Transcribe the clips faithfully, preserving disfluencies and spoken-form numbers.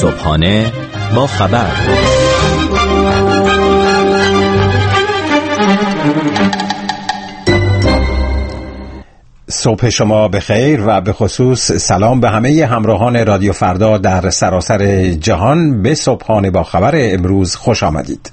صبحانه با خبر. صبح شما بخیر و به خصوص سلام به همه همراهان رادیو فردا در سراسر جهان. به صبحانه با خبر امروز خوش آمدید.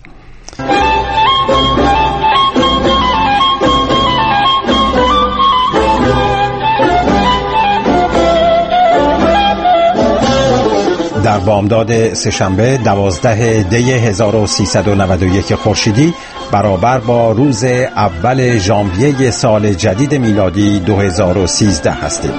در بامداد سه‌شنبه دوازده دی هزار و سیصد و نود و یک خورشیدی برابر با روز اول ژانویه سال جدید میلادی دو هزار و سیزده هستیم.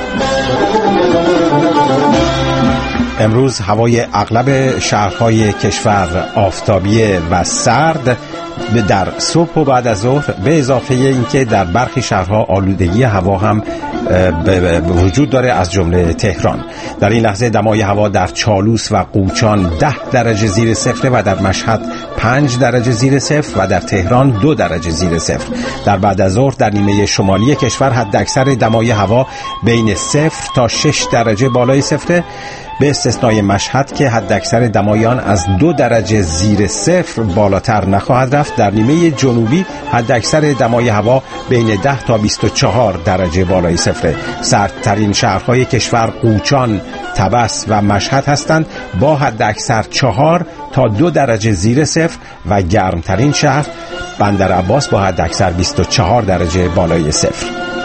امروز هوای اغلب شهرهای کشور آفتابی و سرد در صبح و بعد از ظهر، به اضافه اینکه در برخی شهرها آلودگی هوا هم به وجود داره، از جمله تهران. در این لحظه دمای هوا در چالوس و قوچان ده درجه زیر صفر و در مشهد پنج درجه زیر صفر و در تهران دو درجه زیر صفر. در بعد از ظهر در نیمه شمالی کشور حداکثر دمای هوا بین صفر تا شش درجه بالای صفر، به استثنای مشهد که حداکثر دمای آن از دو درجه زیر صفر بالاتر نخواهد رفت. در نیمه جنوبی حداکثر دمای هوا بین ده تا بیست و چهار درجه بالای صفر. سردترین شهرهای کشور قوچان، طبس و مشهد هستند با حداکثر چهار تا دو درجه زیر صفر و گرمترین شهر بندر عباس با حداکثر بیست و چهار درجه بالای صفر.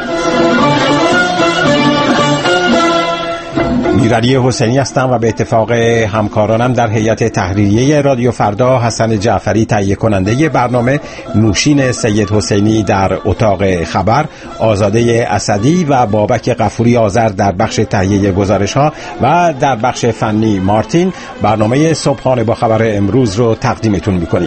میرعلی حسینی هستم و به اتفاق همکارانم در هیئت تحریریه رادیو فردا، حسن جعفری تهیه کننده برنامه، نوشین سید حسینی در اتاق خبر، آزاده اسدی و بابک غفوری آذر در بخش تهیه گزارش‌ها و در بخش فنی مارتین، برنامه صبحانه با خبر امروز رو تقدیمتون می‌کنیم.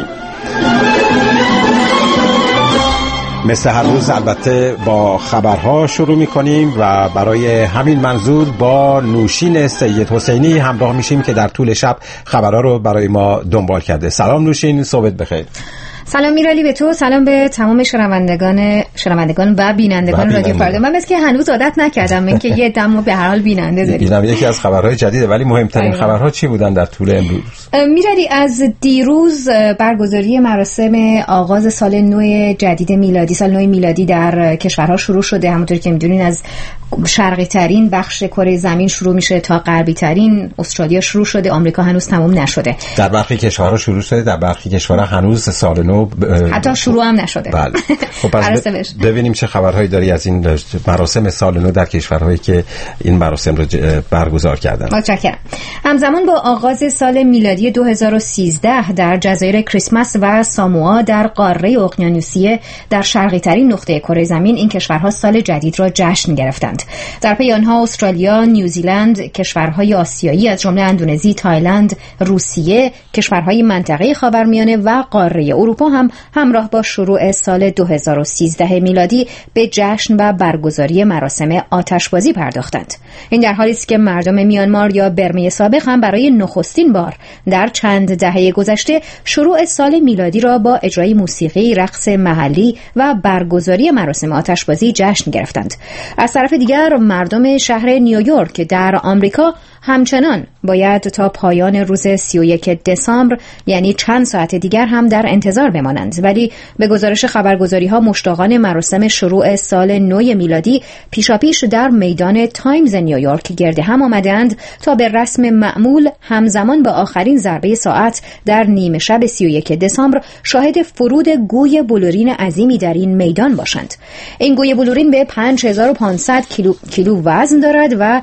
مثل هر روز البته با خبرها شروع میکنیم و برای همین منظور با نوشین سید حسینی همراه میشیم که در طول شب خبرها رو برای ما دنبال کرده. سلام نوشین، صبحت بخیر. سلام میرالی به تو، سلام به تمام شنوندگان شنوندگان و بینندگان رادیو فردا. من مثل که هنوز عادت نکردم من که یه دمو به هر حال بیننده داریم. اینم یکی از خبرهای جدیده، ولی مهمترین آره. خبرها چی بودن در طول امروز؟ میرالی، از دیروز برگزاری مراسم آغاز سال نو جدید میلادی، سال نو میلادی در کشورها شروع شده. همونطور که میدونین از شرقی ترین بخش کره زمین شروع میشه تا غربی ترین. استرالیا شروع شده، آمریکا هنوز تمام نشده. در برخی کشورها شروع شده، در برخی کشورها هنوز سال نو ب... حتی شروع هم نشده. بله. خب پس ب... ببینیم چه خبرهایی داری از این مراسم سال نو در کشورهایی که این مراسم رو ج... برگزار کردن. متشکرم. همزمان با آغاز سال میلادی دو هزار و سیزده در جزایر کریسمس و ساموآ در قاره اقیانوسیه در شرقی ترین نقطه کره زمین، این کشورها سال جدید را جشن گرفتند. در پی آنها استرالیا، نیوزیلند، کشورهای آسیایی از جمله اندونزی، تایلند، روسیه، کشورهای منطقه خاورمیانه و قاره اروپا هم همراه با شروع سال دو هزار و سیزده میلادی به جشن و برگزاری مراسم آتشبازی پرداختند. این در حالی است که مردم میانمار یا برمه سابق هم برای نخستین بار در چند دهه گذشته شروع سال میلادی را با اجرای موسیقی، رقص محلی و برگزاری مراسم آتشبازی جشن گرفتند. از طرف دیگر مردم شهر نیویورک در آمریکا همچنان باید تا پایان روز سی و یک دسامبر، یعنی چند ساعت دیگر، هم در انتظار بمانند. ولی به گزارش خبرگزاری ها مشتاقان مراسم شروع سال نو میلادی پیشاپیش در میدان تایمز نیویورک گرد هم آمدند تا به رسم معمول همزمان با آخرین ضربه ساعت در نیمه شب سی و یک دسامبر شاهد فرود گوی بلورین عظیمی در این میدان باشند. این گوی بلورین به پنج هزار و پانصد کیلو, کیلو وزن دارد و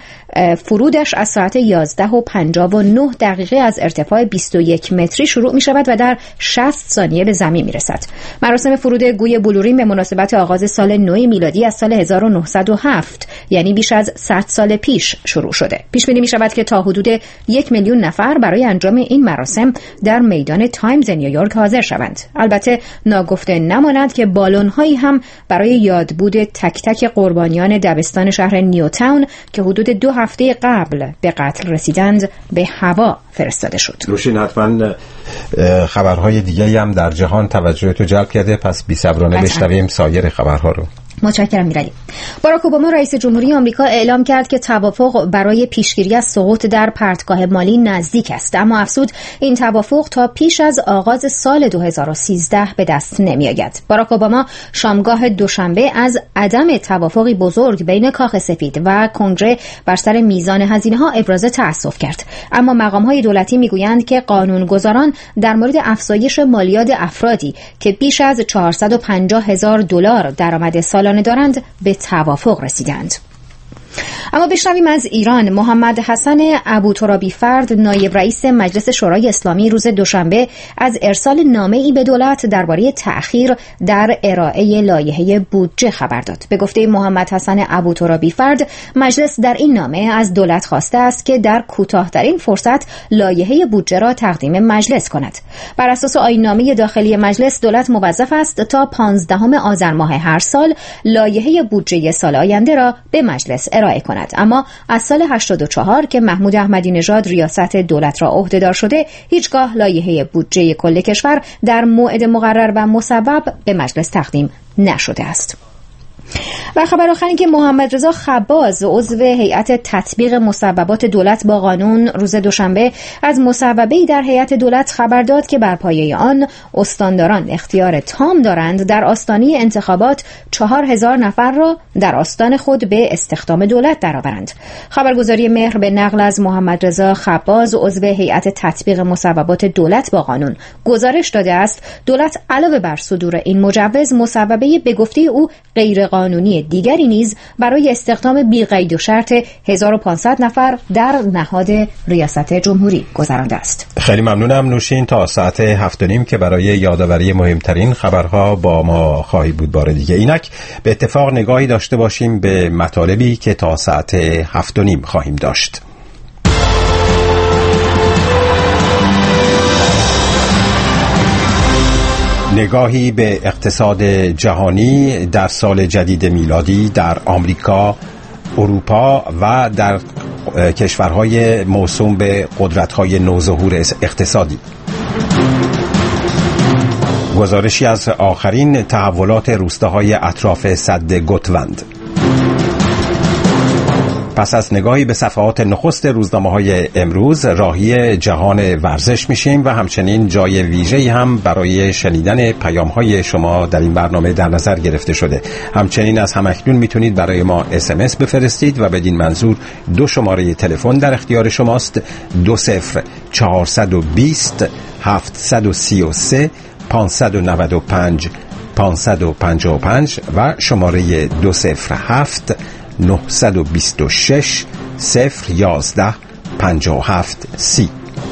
فرودش از ساعت یازده و پنجاه و نه دقیقه از ارتفاع بیست و یک متری شروع می شود و در شصت ثانیه به زمین می رسد. مراسم فرود گوی بلورین به مناسبت آغاز سال نو میلادی از سال هزار و نهصد و هفت، یعنی بیش از صد سال پیش شروع شده. پیش بینی می شود که تا حدود یک میلیون نفر برای انجام این مراسم در میدان تایمز نیویورک حاضر شوند. البته ناگفته نماند که بالون هایی هم برای یادبود تک تک قربانیان دبستان شهر نیوتاون که حدود دو هفته قبل به قتل رسیدند به هوا فرستاده شد. روشین، حتما خبرهای دیگری هم در جهان توجه تو جلب کرده، پس بی‌صبرانه بشنویم سایر خبرها رو. متشکرم میرعلی. باراک اوباما رئیس جمهوری آمریکا اعلام کرد که توافق برای پیشگیری از سقوط در پرتگاه مالی نزدیک است، اما افزود این توافق تا پیش از آغاز سال دو هزار و سیزده به دست نمیآید. باراک اوباما شامگاه دوشنبه از عدم توافقی بزرگ بین کاخ سفید و کنگره بر سر میزان هزینه‌ها ابراز تأسف کرد، اما مقام‌های دولتی میگویند که قانونگذاران در مورد افزایش مالیات افرادی که بیش از چهارصد و پنجاه هزار دلار درآمد سالانه دارند به توافق رسیدند. اما بشنویم از ایران. محمد حسن ابوترابی فرد نایب رئیس مجلس شورای اسلامی روز دوشنبه از ارسال نامه‌ای به دولت درباره تأخیر در ارائه لایحه بودجه خبر داد. به گفته محمد حسن ابوترابی فرد، مجلس در این نامه از دولت خواسته است که در کوتاه‌ترین فرصت لایحه بودجه را تقدیم مجلس کند. بر اساس آیین‌نامه داخلی مجلس، دولت موظف است تا پانزدهم آذر ماه هر سال لایحه بودجه سال آینده را به مجلس ارائه کند، اما از سال هشتاد و چهار که محمود احمدی نژاد ریاست دولت را عهدهدار شده، هیچگاه لایحه بودجه کل کشور در موعد مقرر و مصوب به مجلس تقدیم نشده است. و خبر آخری که محمد رضا خباز عضو هیئت تطبیق مصوبات دولت با قانون روز دوشنبه از مصوبه‌ای در هیئت دولت خبر داد که بر پایه آن استانداران اختیار تام دارند در آستانه انتخابات چهار هزار نفر را در آستان خود به استخدام دولت درآورند. خبرگزاری مهر به نقل از محمد رضا خباز عضو هیئت تطبیق مصوبات دولت با قانون گزارش داده است دولت علاوه بر صدور این مجوز، مصوبه به گفته او غیر قانونی دیگری نیز برای استخدام بی قید و شرط هزار و پانصد نفر در نهاد ریاست جمهوری گذرانده است. خیلی ممنونم نوشین. تا ساعت هفت و نیم که برای یادآوری مهمترین خبرها با ما خواهی بود بار دیگه. اینک به اتفاق نگاهی داشته باشیم به مطالبی که تا ساعت هفت و نیم خواهیم داشت. نگاهی به اقتصاد جهانی در سال جدید میلادی در آمریکا، اروپا و در کشورهای موسوم به قدرت‌های نوظهور اقتصادی. گزارشی از آخرین تحولات روستاهای اطراف سد گوتوند. پس از نگاهی به صفحات نخست روزنامه‌های امروز، راهی جهان ورزش میشیم و همچنین جای ویژه‌ای هم برای شنیدن پیام‌های شما در این برنامه در نظر گرفته شده. همچنین از همکنون میتونید برای ما اس ام اس بفرستید و بدین منظور دو شماره تلفن در اختیار شماست: دو صفر چهارصد و بیست هفتصد و سی و سه پانصد و نود و پنج پانصد و پنجاه و پنج و شماره دو صفر هفت نهصد و بیست و شش صفر یازده پنجاه و هفت سی.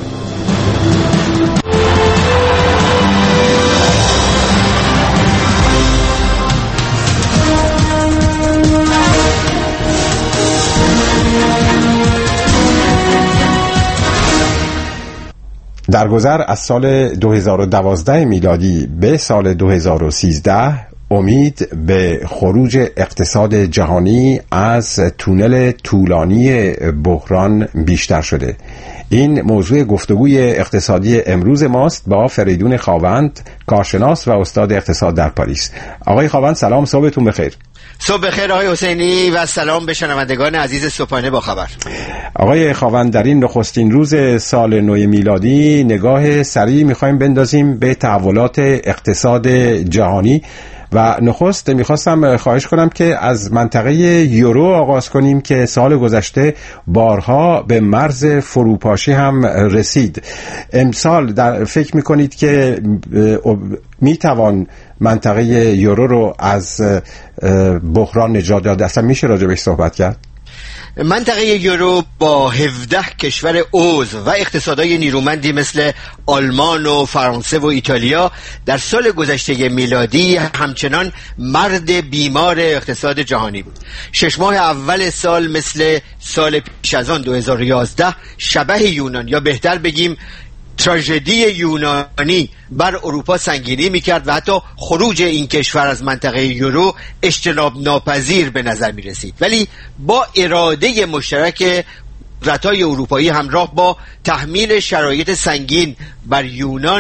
در گذر از سال دو هزار و دوازده میلادی به سال دو هزار و سیزده امید به خروج اقتصاد جهانی از تونل طولانی بحران بیشتر شده. این موضوع گفتگوی اقتصادی امروز ماست با فریدون خاوند، کارشناس و استاد اقتصاد در پاریس. آقای خاوند سلام، صبحتون بخیر. صبح بخیر آقای حسینی و سلام به شنوندگان عزیز صبحانه با خبر. آقای خاوند، در این نخستین روز سال نو میلادی نگاه سریع می‌خوایم بندازیم به تحولات اقتصاد جهانی و نخست میخواستم خواهش کنم که از منطقه یورو آغاز کنیم که سال گذشته بارها به مرز فروپاشی هم رسید. امسال در فکر میکنید که میتوان منطقه یورو رو از بحران نجات داد؟ اصلا میشه راجبش صحبت کرد؟ منطقه یورو با هفده کشور عضو و اقتصادهای نیرومندی مثل آلمان و فرانسه و ایتالیا در سال گذشته میلادی همچنان مرد بیمار اقتصاد جهانی بود. شش ماه اول سال مثل سال پیش از آن دو هزار و یازده شبح یونان، یا بهتر بگیم تراژدی یونانی، بر اروپا سنگینی میکرد و حتی خروج این کشور از منطقه یورو اجتناب ناپذیر به نظر میرسید. ولی با اراده مشترک قدرت‌های اروپایی همراه با تحمیل شرایط سنگین بر یونان،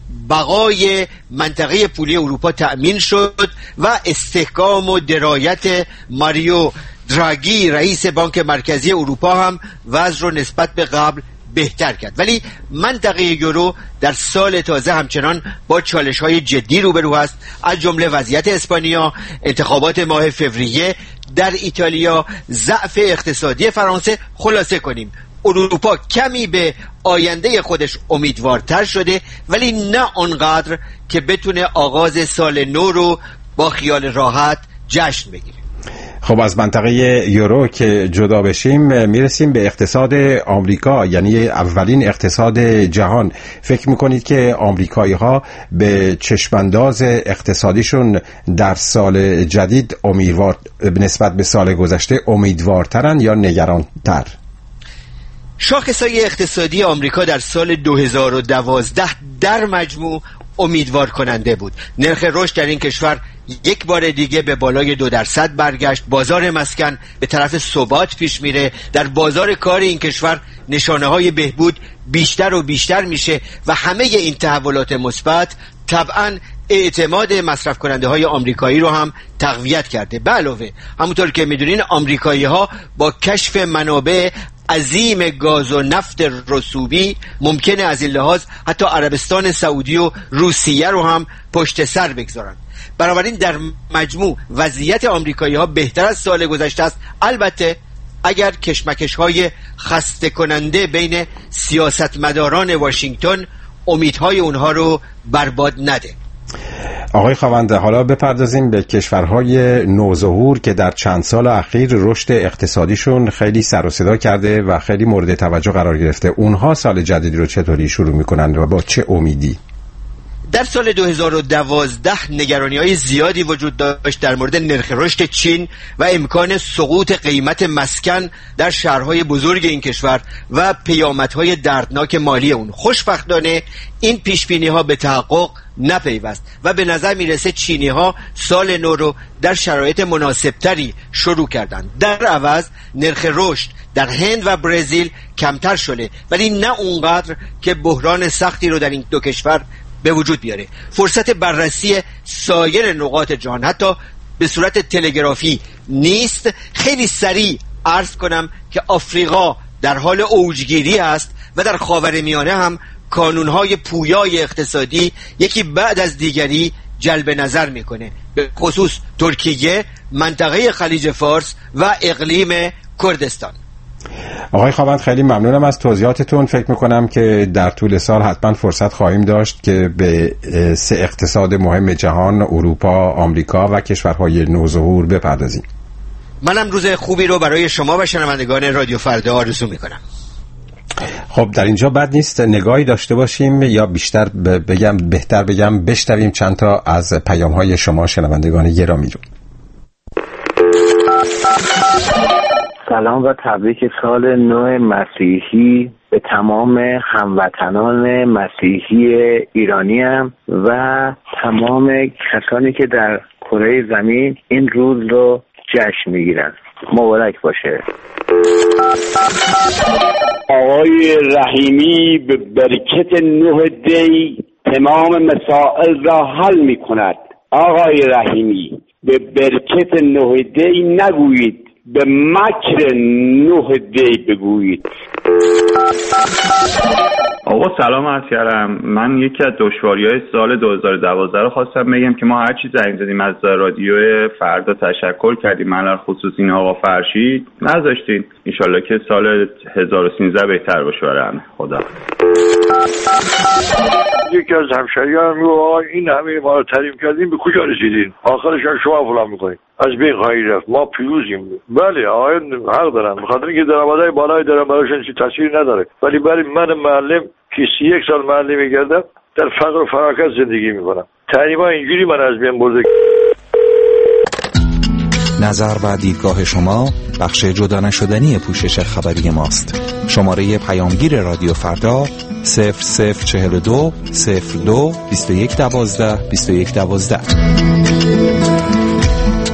بقای منطقه پولی اروپا تأمین شد و استحکام و درایت ماریو دراگی رئیس بانک مرکزی اروپا هم وضع رو نسبت به قبل بهتر کرد. ولی منطقه یورو در سال تازه همچنان با چالش‌های جدی روبرو است، از جمله وضعیت اسپانیا، انتخابات ماه فوریه در ایتالیا، ضعف اقتصادی فرانسه. خلاصه کنیم اروپا کمی به آینده خودش امیدوارتر شده، ولی نه آنقدر که بتونه آغاز سال نو رو با خیال راحت جشن بگیره. خب از منطقه یورو که جدا بشیم میرسیم به اقتصاد آمریکا، یعنی اولین اقتصاد جهان. فکر میکنید که آمریکایی ها به چشمانداز اقتصادیشون در سال جدید امیدوار نسبت به سال گذشته امیدوارترن یا نگرانتر؟ شاخصهای اقتصادی آمریکا در سال دو هزار و دوازده در مجموع امیدوار کننده بود. نرخ رشد در این کشور یک بار دیگه به بالای دو درصد برگشت. بازار مسکن به طرف ثبات پیش میره. در بازار کار این کشور نشانه های بهبود بیشتر و بیشتر میشه و همه این تحولات مثبت طبعاً اعتماد مصرف کننده های آمریکایی رو هم تقویت کرده. به علاوه همونطور که میدونین آمریکایی ها با کشف منابع عظیم گاز و نفت رسوبی ممکنه از این لحاظ حتی عربستان سعودی و روسیه رو هم پشت سر بگذارن. بنابراین در مجموع وضعیت آمریکایی ها بهتر از سال گذشته است، البته اگر کشمکش های خسته کننده بین سیاستمداران واشنگتن امیدهای اونها رو برباد نده. آقای خاوند، حالا بپردازیم به کشورهای نوظهور که در چند سال اخیر رشد اقتصادیشون خیلی سر و صدا کرده و خیلی مورد توجه قرار گرفته. اونها سال جدیدی رو چطوری شروع میکنند و با چه امیدی؟ در سال دو هزار و دوازده نگرانی‌های زیادی وجود داشت در مورد نرخ رشد چین و امکان سقوط قیمت مسکن در شهرهای بزرگ این کشور و پیامدهای دردناک مالی اون. خوشبختانه این پیشبینی‌ها به تحقق نپیوست و به نظر میرسه چینی‌ها سال نو رو در شرایط مناسبتری شروع کردند. در عوض نرخ رشد در هند و برزیل کمتر شده، ولی نه اونقدر که بحران سختی رو در این دو کشور به وجود بیاره. فرصت بررسی سایر نقاط جهان حتی به صورت تلگرافی نیست. خیلی سریع عرض کنم که آفریقا در حال اوجگیری است و در خاورمیانه هم کانونهای پویای اقتصادی یکی بعد از دیگری جلب نظر میکنه، به خصوص ترکیه، منطقه خلیج فارس و اقلیم کردستان. آقای خاوند خیلی ممنونم از توضیحاتتون. فکر میکنم که در طول سال حتما فرصت خواهیم داشت که به سه اقتصاد مهم جهان، اروپا، آمریکا و کشورهای نوظهور بپردازیم. منم روز خوبی رو برای شما و شنوندگان رادیو فردا آرزو میکنم. خب در اینجا بد نیست نگاهی داشته باشیم، یا بیشتر بگم بهتر بگم بشنویم چند تا از پیام‌های شما شنوندگان گرامی رو. سلام و تبریک سال نو مسیحی به تمام هموطنان مسیحی ایرانیم و تمام کسانی که در کره زمین این روز رو جشن میگیرن. مبارک باشه. آقای رحیمی به برکت نه دی تمام مسائل را حل می کند. آقای رحیمی به برکت نه دی نگویید، به مکر نه دی بگویید. آقا سلام عرض کردم. من یکی از دشواری‌های سال دو هزار و دوازده رو خواستم بگم که ما هر چی زنگ زدیم از رادیو فردا تشکر کردیم، من خصوص این آقا فرشید نذاشتین. انشالله که سال هزار و سیزده بهتر باشه برام. خدا. یکی از همشریان میگه آقا این همه ما رو تعریف کردیم به کجا رسیدین؟ آخرش شما فلان میکنید. از بین خواهی رفت. ما پیروزیم. بله آقایان حق دارن، بخاطر اینکه درآمدهای بالایی دارن براشون چیزی تاثیری نداره. ولی برای من معلم که سی یک سال معلمی کردم در فقر و فراغت زندگی میکنم. تعلیم‌ها اینجوری من از بین برده. نظر و دیدگاه شما بخش جدا نشدنی پوشش خبری ماست. شماره پیامگیر رادیو فردا صفر صفر چهل دو صفر دو بیست و یک دوازده بیست و یک دوازده.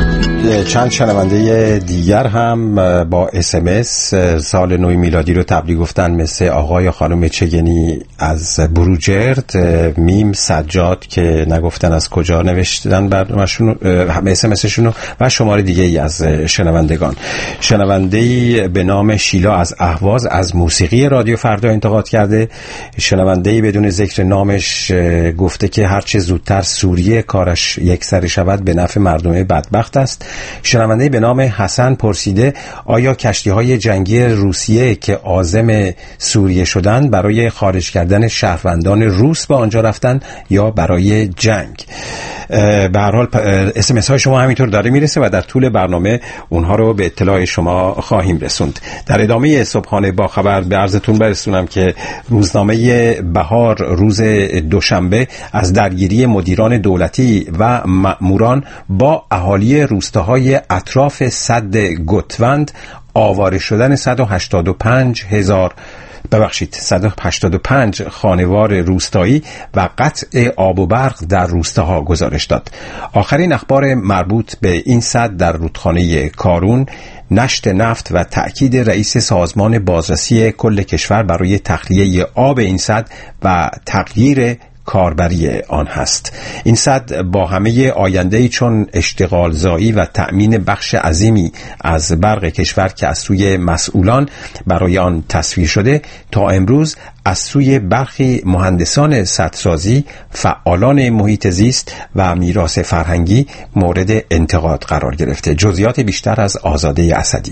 چند شنونده دیگر هم با اس ام اس سال نو میلادی رو تبریک گفتن، مثل آقای خانم چگنی از بروجرد، میم سجاد که نگفتن از کجا نوشتن برنامه‌شون اس ام اسشون و شماره دیگه ای از شنوندگان. شنونده‌ای به نام شیلا از اهواز از موسیقی رادیو فردا انتقاد کرده. شنونده‌ای بدون ذکر نامش گفته که هرچه زودتر سوریه کارش یکسره شود به نفع مردم بدبخت است. شنونده‌ای به نام حسن پرسیده آیا کشتی‌های جنگی روسیه که عازم سوریه شدند برای خارج کردن شهروندان روس به آنجا رفتن یا برای جنگ؟ به هر حال اس ام اس های شما همینطور داره میرسه و در طول برنامه اونها رو به اطلاع شما خواهیم رسوند. در ادامه صبحانه با خبر به عرضتون برسونم که روزنامه بهار روز دوشنبه از درگیری مدیران دولتی و مأموران با اهالی روستاهای اطراف سد گوتوند، آواره شدن صد و هشتاد و پنج هزار ببخشید صد و هشتاد و پنج خانوار روستایی و قطع آب و برق در روستاها گزارش داد. آخرین اخبار مربوط به این سد در رودخانه کارون، نشت نفت و تأکید رئیس سازمان بازرسی کل کشور برای تخلیه آب این سد و تغییر کاربری آن هست. این سد با همه آینده‌ای چون اشتغال زایی و تأمین بخش عظیمی از برق کشور که از سوی مسئولان برای آن تصویر شده، تا امروز از سوی برخی مهندسان سدسازی، فعالان محیط زیست و میراث فرهنگی مورد انتقاد قرار گرفته. جزئیات بیشتر از آزاده اسدی.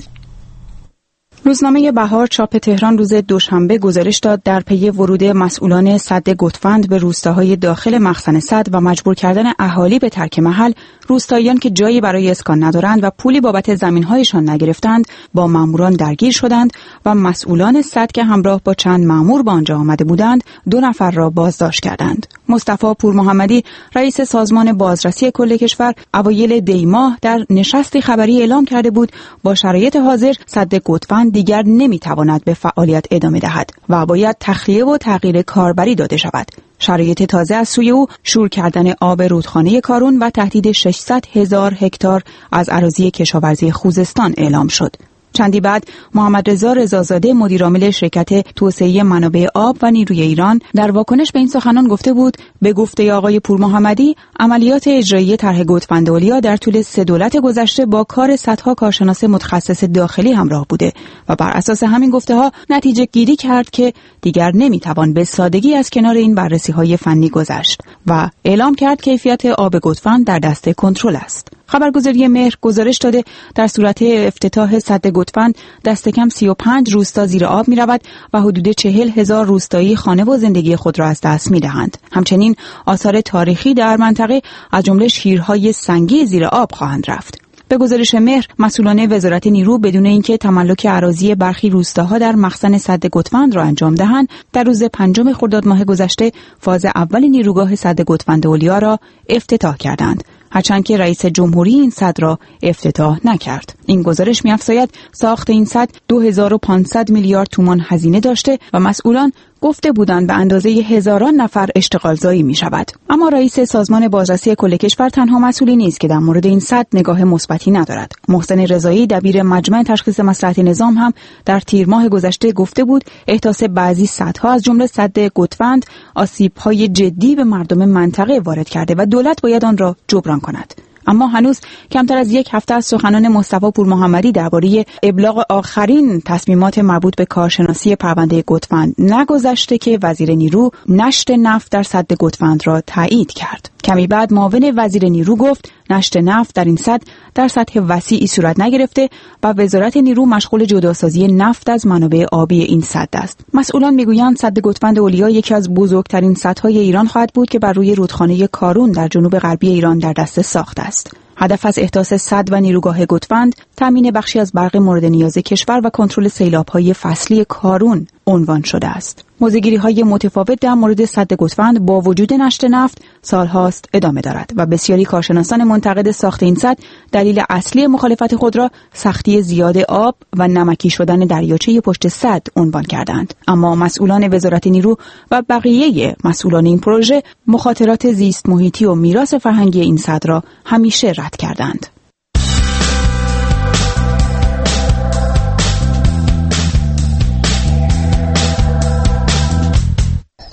روزنامه بهار چاپ تهران روز دوشنبه گزارش داد در پی ورود مسئولان سد گوتوند به روستاهای داخل مخزن سد و مجبور کردن اهالی به ترک محل، روستاییان که جایی برای اسکان ندارند و پولی بابت زمین‌هایشان نگرفتند با ماموران درگیر شدند و مسئولان سد که همراه با چند مامور به آنجا آمده بودند دو نفر را بازداشت کردند. مصطفی پور محمدی رئیس سازمان بازرسی کل کشور اوایل دی ماه در نشستی خبری اعلام کرده بود با شرایط حاضر سد گوتوند دیگر نمیتواند به فعالیت ادامه دهد و باید تخلیه و تغییر کاربری داده شود. شرایط تازه از سوی او شور کردن آب رودخانه کارون و تهدید ششصد هزار هکتار از اراضی کشاورزی خوزستان اعلام شد. چندی بعد محمد رضا رضازاده مدیرعامل شرکت توسعه منابع آب و نیروی ایران در واکنش به این سخنان گفته بود به گفته آقای پور محمدی عملیات اجرایی طرح گوتوند اولیا در طول سه دولت گذشته با کار صدها کارشناس متخصص داخلی همراه بوده و بر اساس همین گفته ها نتیجه گیری کرد که دیگر نمیتوان به سادگی از کنار این بررسی های فنی گذشت و اعلام کرد کیفیت آب گوتوند در دست کنترل است. خبرگزاری مهر گزارش داده در صورت افتتاح سد گوتوند دست کم سی و پنج روستا زیر آب می رود و حدود چهل هزار روستایی خانه و زندگی خود را از دست می دهند. همچنین آثار تاریخی در منطقه از جمله شیرهای سنگی زیر آب خواهند رفت. به گزارش مهر، مسئولان وزارت نیرو بدون اینکه تملک اراضی برخی روستاها در مخزن سد گوتوند را انجام دهند، در روز پنجم خرداد ماه گذشته فاز اول نیروگاه سد گوتوند اولیا را افتتاح کردند، هرچند که رئیس جمهوری این سد را افتتاح نکرد. این گزارش می‌افزاید ساخت این سد دو هزار و پانصد میلیارد تومان هزینه داشته و مسئولان گفته بودند به اندازه هزاران نفر اشتغال زایی می شود. اما رئیس سازمان بازرسی کل کشور تنها مسئولی نیست که در مورد این سد نگاه مثبتی ندارد. محسن رضایی دبیر مجمع تشخیص مصلحت نظام هم در تیر ماه گذشته گفته بود احداث بعضی سدها از جمله سد گوتوند آسیب‌های جدی به مردم منطقه وارد کرده و دولت باید آن را جبران کند. اما هنوز کمتر از یک هفته از سخنان مصطفی پور محمدی درباره ابلاغ آخرین تصمیمات مربوط به کارشناسی پرونده گوتوند نگذشته که وزیر نیرو نشت نفت در سد گوتوند را تایید کرد. کمی بعد معاون وزیر نیرو گفت نشت نفت در این سد در سطح وسیعی صورت نگرفته و وزارت نیرو مشغول جداسازی نفت از منابع آبی این سد است. مسئولان میگویند سد گوتوند اولیا یکی از بزرگترین سدهای ایران خواهد بود که بر روی رودخانه کارون در جنوب غربی ایران در دست ساخت است. هدف از احداث سد و نیروگاه گوتوند تامین بخشی از برق مورد نیاز کشور و کنترل سیلاب‌های فصلی کارون عنوان شده است. موضع‌گیری‌های متفاوت در مورد سد گوتوند با وجود نشت نفت سالهاست ادامه دارد و بسیاری کارشناسان منتقد ساخت این سد دلیل اصلی مخالفت خود را سختی زیاد آب و نمکی شدن دریاچه پشت سد عنوان کردند. اما مسئولان وزارت نیرو و بقیه مسئولان این پروژه مخاطرات زیست محیطی و میراث فرهنگی این سد را همیشه رد کردند.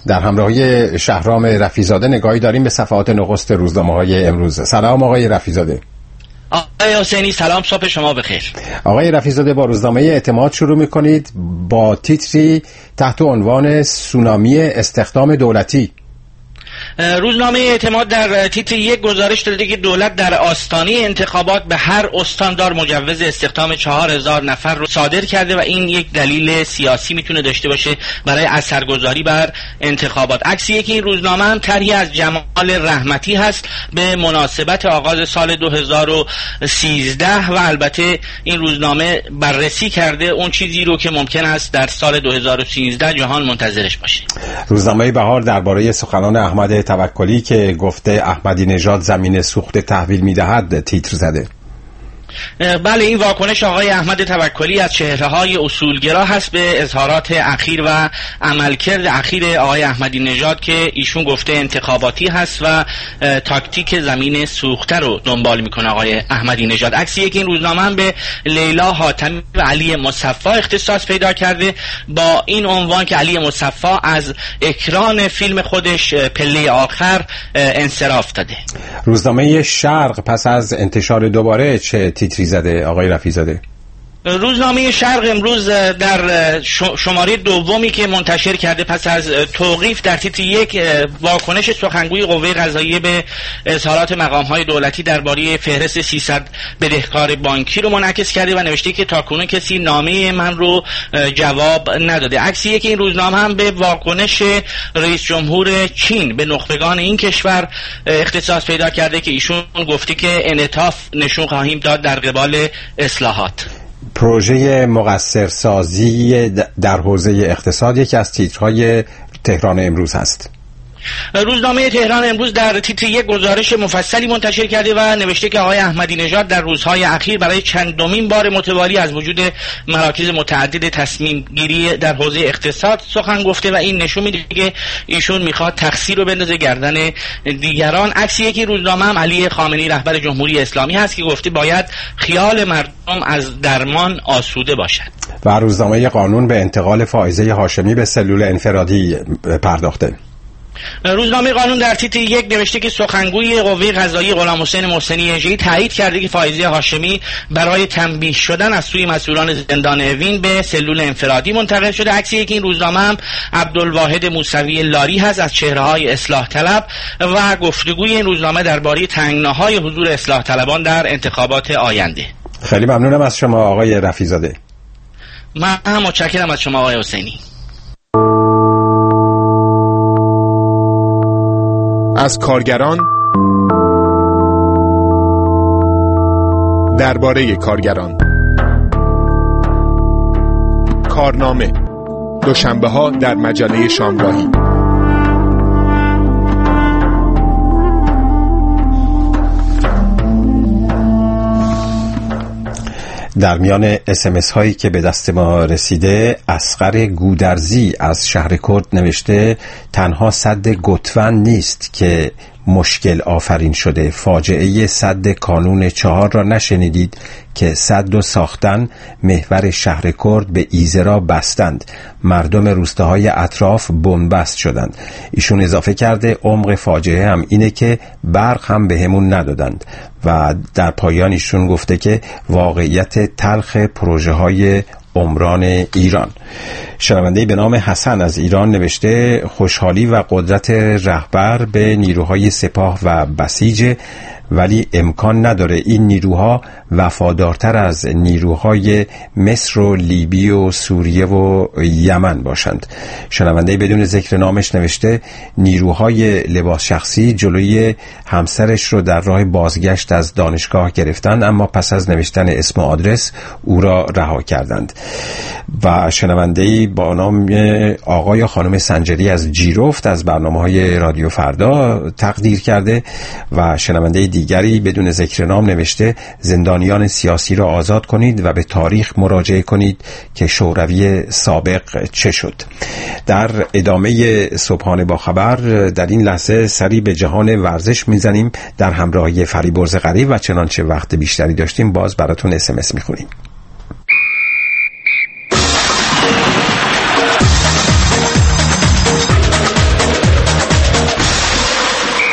در همراهی شهرام رفیزاده نگاهی داریم به صفحات نخست روزنامه‌های امروز. سلام آقای رفیزاده. آقای حسینی سلام، صبح شما بخیر. آقای رفیزاده با روزنامه اعتماد شروع می‌کنید با تیتری تحت عنوان سونامی استخدام دولتی. روزنامه اعتماد در تیتر یک گزارش داده که دولت در آستانه انتخابات به هر استاندار مجوز استخدام چهار هزار نفر رو صادر کرده و این یک دلیل سیاسی میتونه داشته باشه برای اثرگذاری بر انتخابات. عکس یک این روزنامه هم طرحی از جمال رحمتی هست به مناسبت آغاز سال دو هزار و سیزده و البته این روزنامه بررسی کرده اون چیزی رو که ممکن است در سال دو هزار و سیزده جهان منتظرش باشه. روزنامه بهار درباره سخنان احمد توکلی که گفته احمدی نژاد زمین سوخت تحویل میدهد تیتر زده. بله، این واکنش آقای احمد توکلی از چهره‌های اصولگرا هست به اظهارات اخیر و عملکرد اخیر آقای احمدی نژاد که ایشون گفته انتخاباتی هست و تاکتیک زمین سوخته رو دنبال میکنه آقای احمدی نژاد. عکسی که این روزنامه هم به لیلا حاتمی و علی مصفی اختصاص پیدا کرده با این عنوان که علی مصفی از اکران فیلم خودش پله آخر انصراف داده. روزنامه شرق پس از انتشار دوباره چه تیتری زده آقای رفیزاده؟ روزنامه شرق امروز در شماره دومی که منتشر کرده پس از توقیف در تیتر یک واکنش سخنگوی قوه قضاییه به اظهارات مقام‌های دولتی درباره فهرست سیصد بدهکار بانکی رو منعکس کرده و نوشته که تاکنون کسی نامه من رو جواب نداده. عکسیه که این روزنامه هم به واکنش رئیس جمهور چین به نخبگان این کشور اختصاص پیدا کرده که ایشون گفته که انعطاف نشون خواهیم داد در قبال اصلاحات. پروژه مقصرسازی در حوزه اقتصاد یکی از تیترهای تهران امروز هست. روزنامه تهران امروز در تیتر یک گزارش مفصلی منتشر کرده و نوشته که آقای احمدی نژاد در روزهای اخیر برای چندمین بار متوالی از وجود مراکز متعدد تصمیم گیری در حوزه اقتصاد سخن گفته و این نشون میده که ایشون میخواد تقصیر رو بندازه گردن دیگران. عکس یکی روزنامه هم علی خامنه‌ای رهبر جمهوری اسلامی هست که گفته باید خیال مردم از درمان آسوده باشد. و روزنامه قانون به انتقال فائزه هاشمی به سلول انفرادی پرداخته. روزنامه قانون در تیتر یک نوشته که سخنگوی قوه قضاییه غلام حسین محسنی اژه‌ای تایید کرده که فائزه هاشمی برای تنبیه شدن از سوی مسئولان زندان اوین به سلول انفرادی منتقل شده. عکس یک این روزنامه هم عبدالواحد موسوی لاری هست از چهره‌های اصلاح طلب و گفتگوی این روزنامه درباره تنگناهای حضور اصلاح طلبان در انتخابات آینده. خیلی ممنونم از شما آقای رفیزاده. من هم متشکرم از شما آقای حسینی. از کارگران درباره کارگران. کارنامه دوشنبه ها در مجله شامگاهی. در میان اسمس هایی که به دست ما رسیده، اصغر گودرزی از شهر کرد نوشته تنها سد گتوند نیست که مشکل آفرین شده، فاجعه سد کانون چهار را نشنیدید که سد و ساختن محور شهر کرد به ایزه را بستند، مردم روستاهای اطراف بنبست شدند. ایشون اضافه کرده عمق فاجعه هم اینه که برق هم به همون ندادند و در پایان ایشون گفته که واقعیت تلخ پروژه های عمران ایران. شنونده‌ای به نام حسن از ایران نوشته خوشحالی و قدرت رهبر به نیروهای سپاه و بسیج، ولی امکان نداره این نیروها وفادارتر از نیروهای مصر و لیبی و سوریه و یمن باشند. شنونده بدون ذکر نامش نوشته نیروهای لباس شخصی جلوی همسرش رو در راه بازگشت از دانشگاه گرفتند، اما پس از نوشتن اسم و آدرس او را رها کردند. و شنونده‌ای با نام آقای یا خانم سنجری از جیرفت از برنامه‌های رادیو فردا تقدیر کرده و شنونده دیگری بدون ذکر نام نوشته زندانیان سیاسی را آزاد کنید و به تاریخ مراجعه کنید که شوروی سابق چه شد. در ادامه صبحانه با خبر در این لحظه سری به جهان ورزش میزنیم در همراهی فریبرز غریب و چنانچه وقت بیشتری داشتیم باز براتون اس ام اس میخونیم.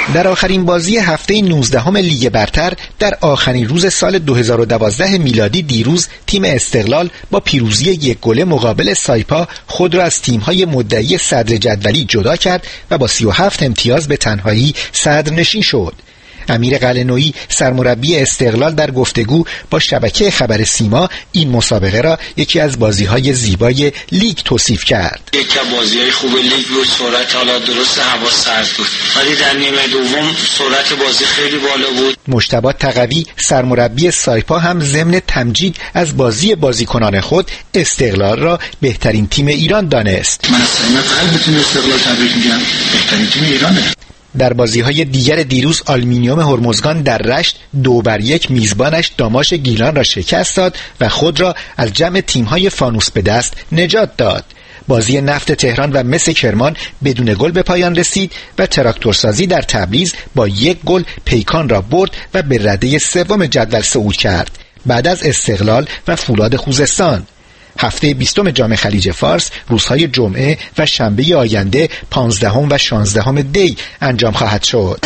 در آخرین بازی هفته نوزدهم لیگ برتر در آخرین روز سال دو هزار و دوازده میلادی دیروز تیم استقلال با پیروزی یک گله مقابل سایپا خود را از تیم‌های مدعی صدر جدولی جدا کرد و با سی و هفت امتیاز به تنهایی صدرنشین شد. امیر قلعه‌نویی سرمربی استقلال در گفتگو با شبکه خبر سیما این مسابقه را یکی از بازی‌های زیبای لیگ توصیف کرد. یکی از بازی‌های خوب لیگ بود، سرعت حالا درست هوا سرد بود ولی در نیمه دوم سرعت بازی خیلی بالا بود. مجتبی تقوی سرمربی سایپا هم ضمن تمجید از بازی بازیکنان خود استقلال را بهترین تیم ایران دانست. من اصلا قلبتون استقلال تبریک میگم، بهترین تیم ایرانه. در بازی‌های دیگر دیروز آلومینیوم هرمزگان در رشت دو بر یک میزبانش داماش گیلان را شکست داد و خود را از جمع تیم‌های فانوس به دست نجات داد. بازی نفت تهران و مس کرمان بدون گل به پایان رسید و تراکتورسازی در تبریز با یک گل پیکان را برد و به رده سوم جدول صعود کرد بعد از استقلال و فولاد خوزستان. هفته بیستم جام خلیج فارس روزهای جمعه و شنبه آینده پانزدهم و شانزدهم دی انجام خواهد شد.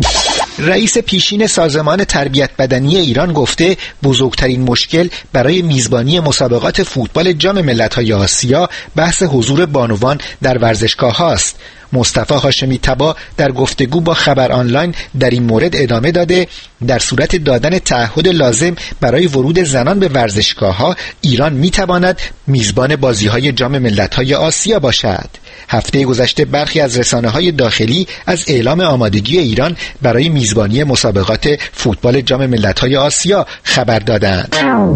رئیس پیشین سازمان تربیت بدنی ایران گفته بزرگترین مشکل برای میزبانی مسابقات فوتبال جام ملت‌های آسیا بحث حضور بانوان در ورزشگاه هاست. مصطفی هاشمی طبا در گفتگو با خبر آنلاین در این مورد ادامه داده در صورت دادن تعهد لازم برای ورود زنان به ورزشگاه‌ها ایران می‌تواند میزبان بازی‌های جام ملت‌های آسیا باشد. هفته گذشته برخی از رسانه‌های داخلی از اعلام آمادگی ایران برای میزبانی مسابقات فوتبال جام ملت‌های آسیا خبر دادند.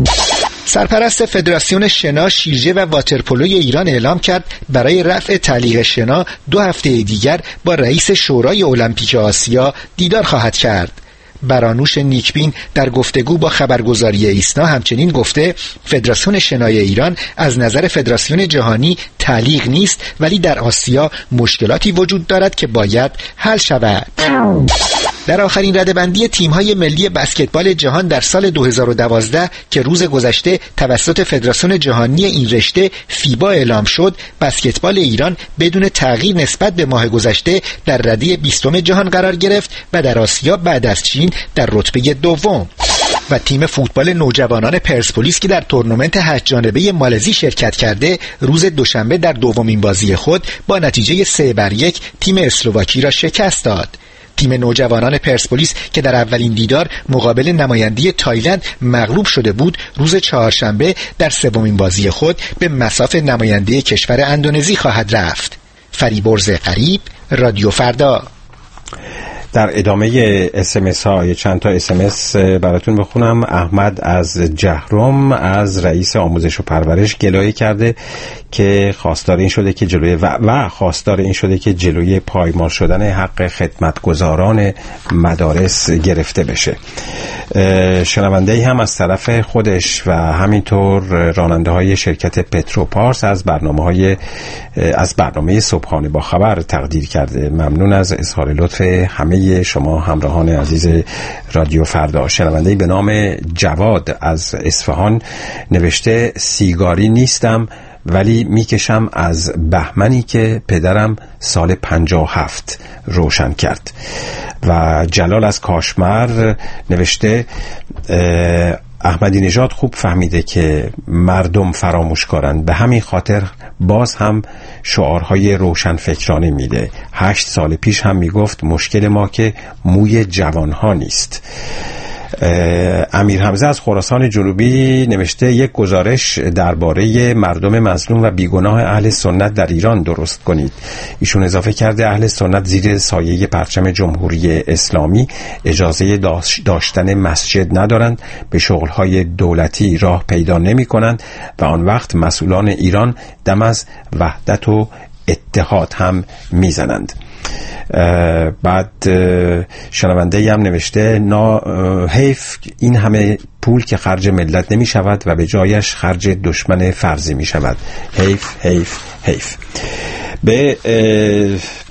سرپرست فدراسیون شنا، شیرجه و واترپولوی ایران اعلام کرد برای رفع تعلیق شنا دو هفته دیگر با رئیس شورای المپیک آسیا دیدار خواهد کرد. برانوش نیکبین در گفتگو با خبرگزاری ایسنا همچنین گفته فدراسیون شنای ایران از نظر فدراسیون جهانی تعلیق نیست ولی در آسیا مشکلاتی وجود دارد که باید حل شود. در آخرین رده‌بندی تیم‌های ملی بسکتبال جهان در سال دو هزار و دوازده که روز گذشته توسط فدراسیون جهانی این رشته فیبا اعلام شد، بسکتبال ایران بدون تغییر نسبت به ماه گذشته در رده بیستم جهان قرار گرفت و در آسیا بعد از چین در رتبه دوم. و تیم فوتبال نوجوانان پرسپولیس که در تورنمنت هشت جانبه مالزی شرکت کرده روز دوشنبه در دومین بازی خود با نتیجه سه بر یک تیم اسلواکی را شکست داد. تیم نوجوانان پرسپولیس که در اولین دیدار مقابل نماینده تایلند مغلوب شده بود روز چهارشنبه در سومین بازی خود به مصاف نماینده کشور اندونزی خواهد رفت. فریبرز قریب، رادیو فردا. در ادامه اس ام اس ها چند تا اس ام اس براتون بخونم. احمد از جهرم از رئیس آموزش و پرورش گلایه کرده که خواستار این شده که جلوی و, و خواستار این شده که جلوی پایمال شدن حق خدمتگزاران مدارس گرفته بشه. شنونده هم از طرف خودش و همینطور راننده های شرکت پتروپارس از برنامه های از برنامه صبحانه با خبر تقدیر کرده. ممنون از اظهار لطف همه شما همراهان عزیز رادیو فردا. شنونده به نام جواد از اصفهان نوشته سیگاری نیستم ولی میکشم از بهمنی که پدرم سال پنجاه و هفت روشن کرد. و جلال از کاشمر نوشته احمدی نژاد خوب فهمیده که مردم فراموشکارند، به همین خاطر باز هم شعارهای روشن فکرانه میده. هشت سال پیش هم میگفت مشکل ما که موی جوانها نیست. امیر حمزه از خراسان جنوبی نوشته یک گزارش درباره مردم مظلوم و بیگناه اهل سنت در ایران درست کنید. ایشون اضافه کرده اهل سنت زیر سایه پرچم جمهوری اسلامی اجازه داشتن مسجد ندارند، به شغلهای دولتی راه پیدا نمی کنند و آن وقت مسئولان ایران دم از وحدت و اتحاد هم میزنند. بعد شنونده هم نوشته نا حیف این همه پول که خرج ملت نمی شود و به جایش خرج دشمن فرضی می شود. حیف حیف حیف. به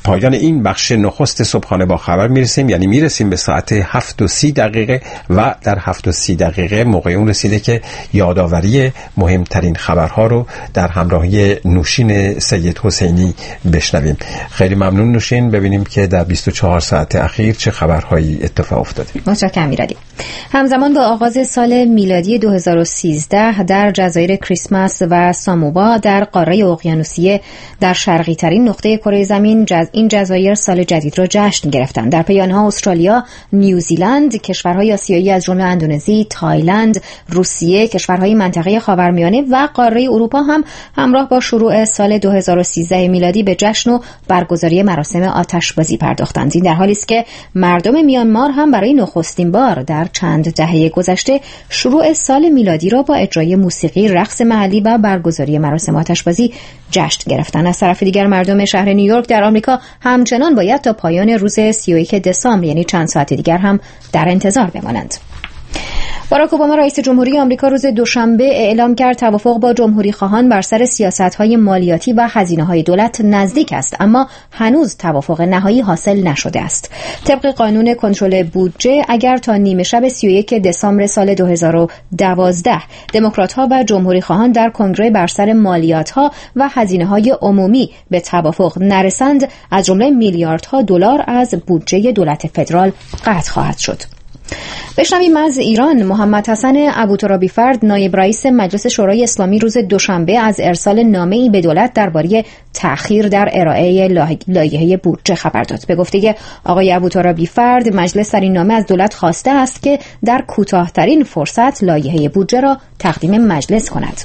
پایان این بخش نخست صبحانه با خبر میرسیم، یعنی میرسیم به ساعت هفت و سی دقیقه و در هفت و سی دقیقه موقع اون رسیده که یادآوری مهمترین خبرها رو در همراهی نوشین سید حسینی بشنویم. خیلی ممنون نوشین، ببینیم که در بیست و چهار ساعت اخیر چه خبرهایی اتفاق افتاده. متشکرم میرادی. همزمان با آغاز سال میلادی دو هزار و سیزده در جزایر کریسمس و سامووا در قاره اقیانوسیه در شرقی ترین نقطه کره زمین جز این جزایر سال جدید را جشن گرفتند. در پی آنها استرالیا، نیوزیلند، کشورهای آسیایی از جمله اندونزی، تایلند، روسیه، کشورهای منطقه خاورمیانه و قاره اروپا هم همراه با شروع سال دو هزار و سیزده میلادی به جشن و برگزاری مراسم آتشبازی پرداختند. این در حالی است که مردم میانمار هم برای نخستین بار در چند دهه گذشته شروع سال میلادی را با اجرای موسیقی، رقص محلی و برگزاری مراسم آتشبازی جشن گرفتند. از طرف دیگر مردم شهر نیویورک در آمریکا همچنان باید تا پایان روز سی و یک دسامبر یعنی چند ساعت دیگر هم در انتظار بمانند. باراک اوباما رئیس جمهوری آمریکا روز دوشنبه اعلام کرد توافق با جمهوری خواهان بر سر سیاست‌های مالیاتی و هزینه‌های دولت نزدیک است، اما هنوز توافق نهایی حاصل نشده است. طبق قانون کنترل بودجه اگر تا نیمه شب سی و یک دسامبر سال دو هزار و دوازده دموکرات‌ها و جمهوری خواهان در کنگره بر سر مالیات‌ها و هزینه‌های عمومی به توافق نرسند، از جمله میلیاردها دلار از بودجه دولت فدرال قطع خواهد شد. بشنویم از ایران. محمد حسن ابوترابی فرد نایب رئیس مجلس شورای اسلامی روز دوشنبه از ارسال نامه‌ای به دولت درباره تأخیر در ارائه لایحه بودجه خبر داد. به گفته آقای ابوترابی فرد مجلس در این نامه از دولت خواسته است که در کوتاه‌ترین فرصت لایحه بودجه را تقدیم مجلس کند.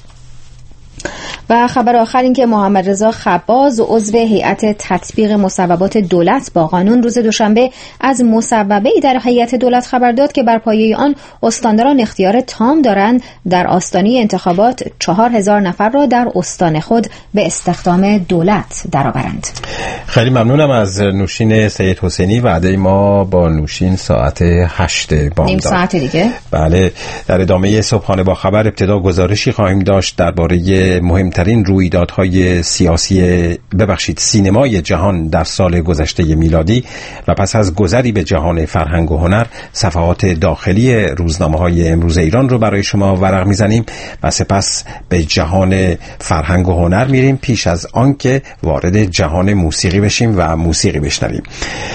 و خبر آخر این که محمد رضا خباز عضو هیئت تطبیق مصوبات دولت با قانون روز دوشنبه از مصوبه‌ای در هیئت دولت خبر داد که بر پایه آن استانداران اختیار تام دارند در آستانه انتخابات چهار هزار نفر را در استان خود به استخدام دولت درآورند. خیلی ممنونم از نوشین سید حسینی. وعده ما با نوشین ساعت هشت بامداد. نیم ساعت دیگه. بله، در ادامه صبحانه با خبر ابتدا گزارشی خواهیم داشت درباره مهمترین رویدادهای سیاسی ببخشید سینمای جهان در سال گذشته میلادی و پس از گذری به جهان فرهنگ و هنر صفحات داخلی روزنامه‌های امروز ایران رو برای شما ورق میزنیم و سپس به جهان فرهنگ و هنر میریم پیش از آن که وارد جهان موسیقی بشیم و موسیقی بشنویم.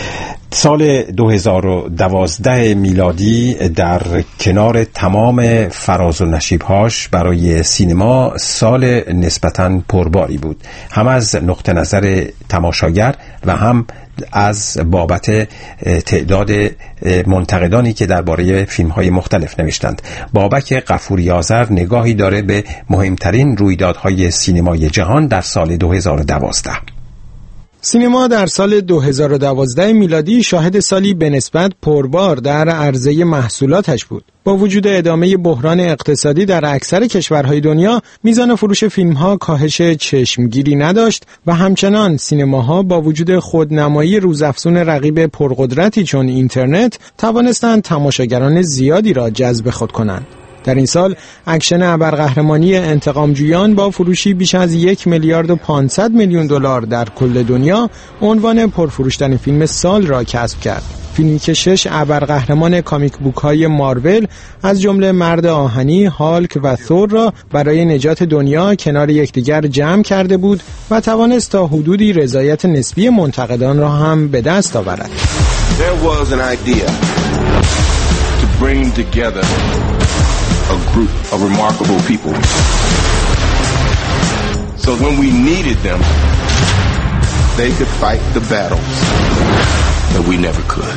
سال دو هزار و دوازده میلادی در کنار تمام فراز و نشیبهاش برای سینما سال نسبتاً پرباری بود، هم از نقطه نظر تماشاگر و هم از بابت تعداد منتقدانی که درباره فیلم‌های مختلف نوشتند. بابک غفوری آذر نگاهی داره به مهمترین رویدادهای سینمای جهان در سال دو هزار و دوازده. سینما در سال دو هزار و دوازده میلادی شاهد سالی به نسبت پربار در عرضه محصولاتش بود. با وجود ادامه بحران اقتصادی در اکثر کشورهای دنیا، میزان فروش فیلم‌ها کاهش چشمگیری نداشت و همچنان سینماها با وجود خودنمایی روزافزون رقیب پرقدرتی چون اینترنت توانستند تماشاگران زیادی را جذب خود کنند. در این سال اکشن ابرقهرمانی انتقامجویان با فروشی بیش از یک میلیارد و پانصد میلیون دلار در کل دنیا عنوان پرفروشترین فیلم سال را کسب کرد. فیلمی که شش ابرقهرمان کامیک بوک های مارول از جمله مرد آهنی، هالک و ثور را برای نجات دنیا کنار یکدیگر جمع کرده بود و توانست تا حدودی رضایت نسبی منتقدان را هم به دست آورد. There was an idea to bring together a group of remarkable people. So when we needed them, they could fight the battles that we never could.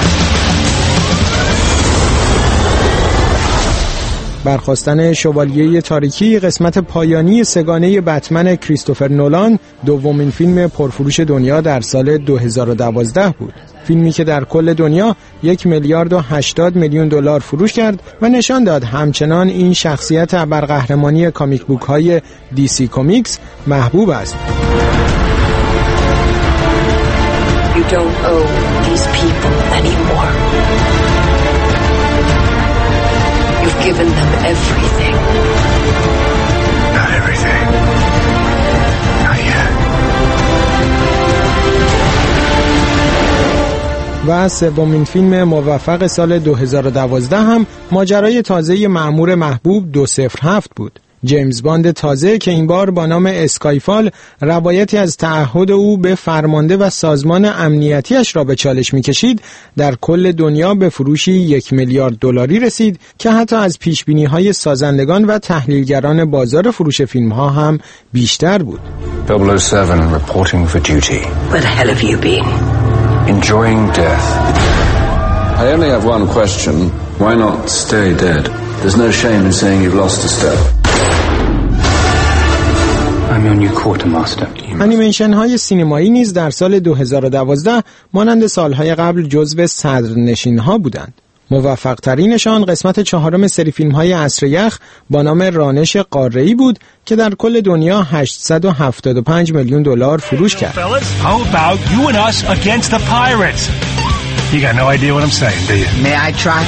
برخاستن شوالیه تاریکی قسمت پایانی سگانه بتمن کریستوفر نولان دومین فیلم پرفروش دنیا در سال دو هزار و دوازده بود. فیلمی که در کل دنیا یک میلیارد و هشتاد میلیون دلار فروش کرد و نشان داد همچنان این شخصیت ابرقهرمانی کامیک بوک های دی سی کامیکس محبوب است. You don't owe these people anymore. You've given them everything. Not everything. Not yet. و سومین فیلم موفق سال دو هزار و دوازده هم ماجرای تازه مأمور محبوب دو صفر هفت بود. جیمز باند تازه که این بار با نام اسکایفال روایتی از تعهد او به فرمانده و سازمان امنیتیش را به چالش می‌کشید، در کل دنیا به فروشی یک میلیارد دلاری رسید که حتی از پیشبینی‌های سازندگان و تحلیلگران بازار فروش فیلم‌ها هم بیشتر بود. double oh seven reporting for duty. Where the hell have you been? Enjoying death. I only have one question. Why not stay dead? There's no shame in saying you've lost a step. I'm your new quartermaster. انیمیشن های سینمایی نیز در سال دو هزار و دوازده مانند سالهای قبل جزو صدرنشین ها بودند. موفق ترینشان قسمت چهارم سری فیلم های عصر یخ با نام رانش قاره‌ای بود که در کل دنیا هشتصد و هفتاد و پنج میلیون دلار فروش کرد. How about you and us against the pirates? You got no idea what I'm saying, do you? May I try?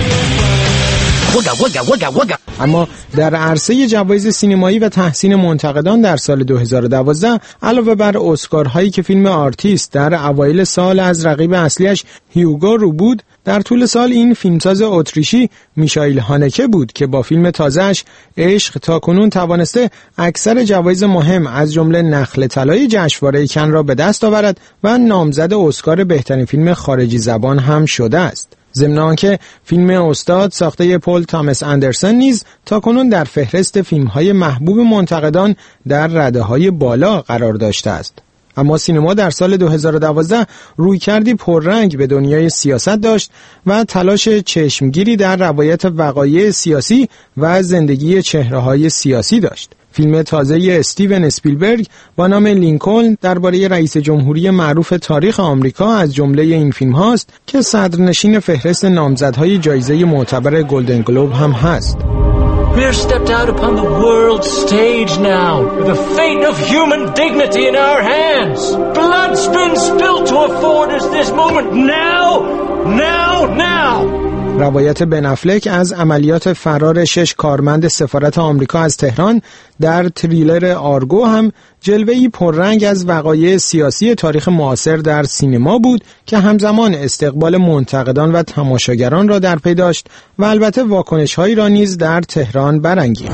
اما در عرصه جوایز سینمایی و تحسین منتقدان در سال دو هزار و دوازده علاوه بر اسکارهایی که فیلم آرتیست در اوایل سال از رقیب اصلیش هیوگو رو بود، در طول سال این فیلمساز اتریشی میشائیل هانکه بود که با فیلم تازه‌اش عشق تاکنون توانسته اکثر جوایز مهم از جمله نخل طلای جشنواره کن را به دست آورد و نامزد اسکار بهترین فیلم خارجی زبان هم شده است. ضمن آنکه فیلم استاد ساخته پل تامس اندرسن نیز تاکنون در فهرست فیلم‌های محبوب منتقدان در رده‌های بالا قرار داشته است. اما سینما در سال دو هزار و دوازده رویکردی پررنگ به دنیای سیاست داشت و تلاش چشمگیری در روایت وقایع سیاسی و زندگی چهره‌های سیاسی داشت. فیلم تازه استیون اسپیلبرگ با نام لینکلن درباره رئیس جمهوری معروف تاریخ آمریکا از جمله این فیلم هاست که صدرنشین فهرست نامزدهای جایزه معتبر گلدن گلوب هم هست. We're stepped out upon the world stage now, with the fate of human dignity in our hands. Blood's been spilled to afford us this moment now, now, now. روایت بن افلک از عملیات فرار شش کارمند سفارت آمریکا از تهران در تریلر آرگو هم جلوه‌ای پررنگ از وقایع سیاسی تاریخ معاصر در سینما بود که همزمان استقبال منتقدان و تماشاگران را در پی داشت و البته واکنش‌هایی را نیز در تهران برانگیخت.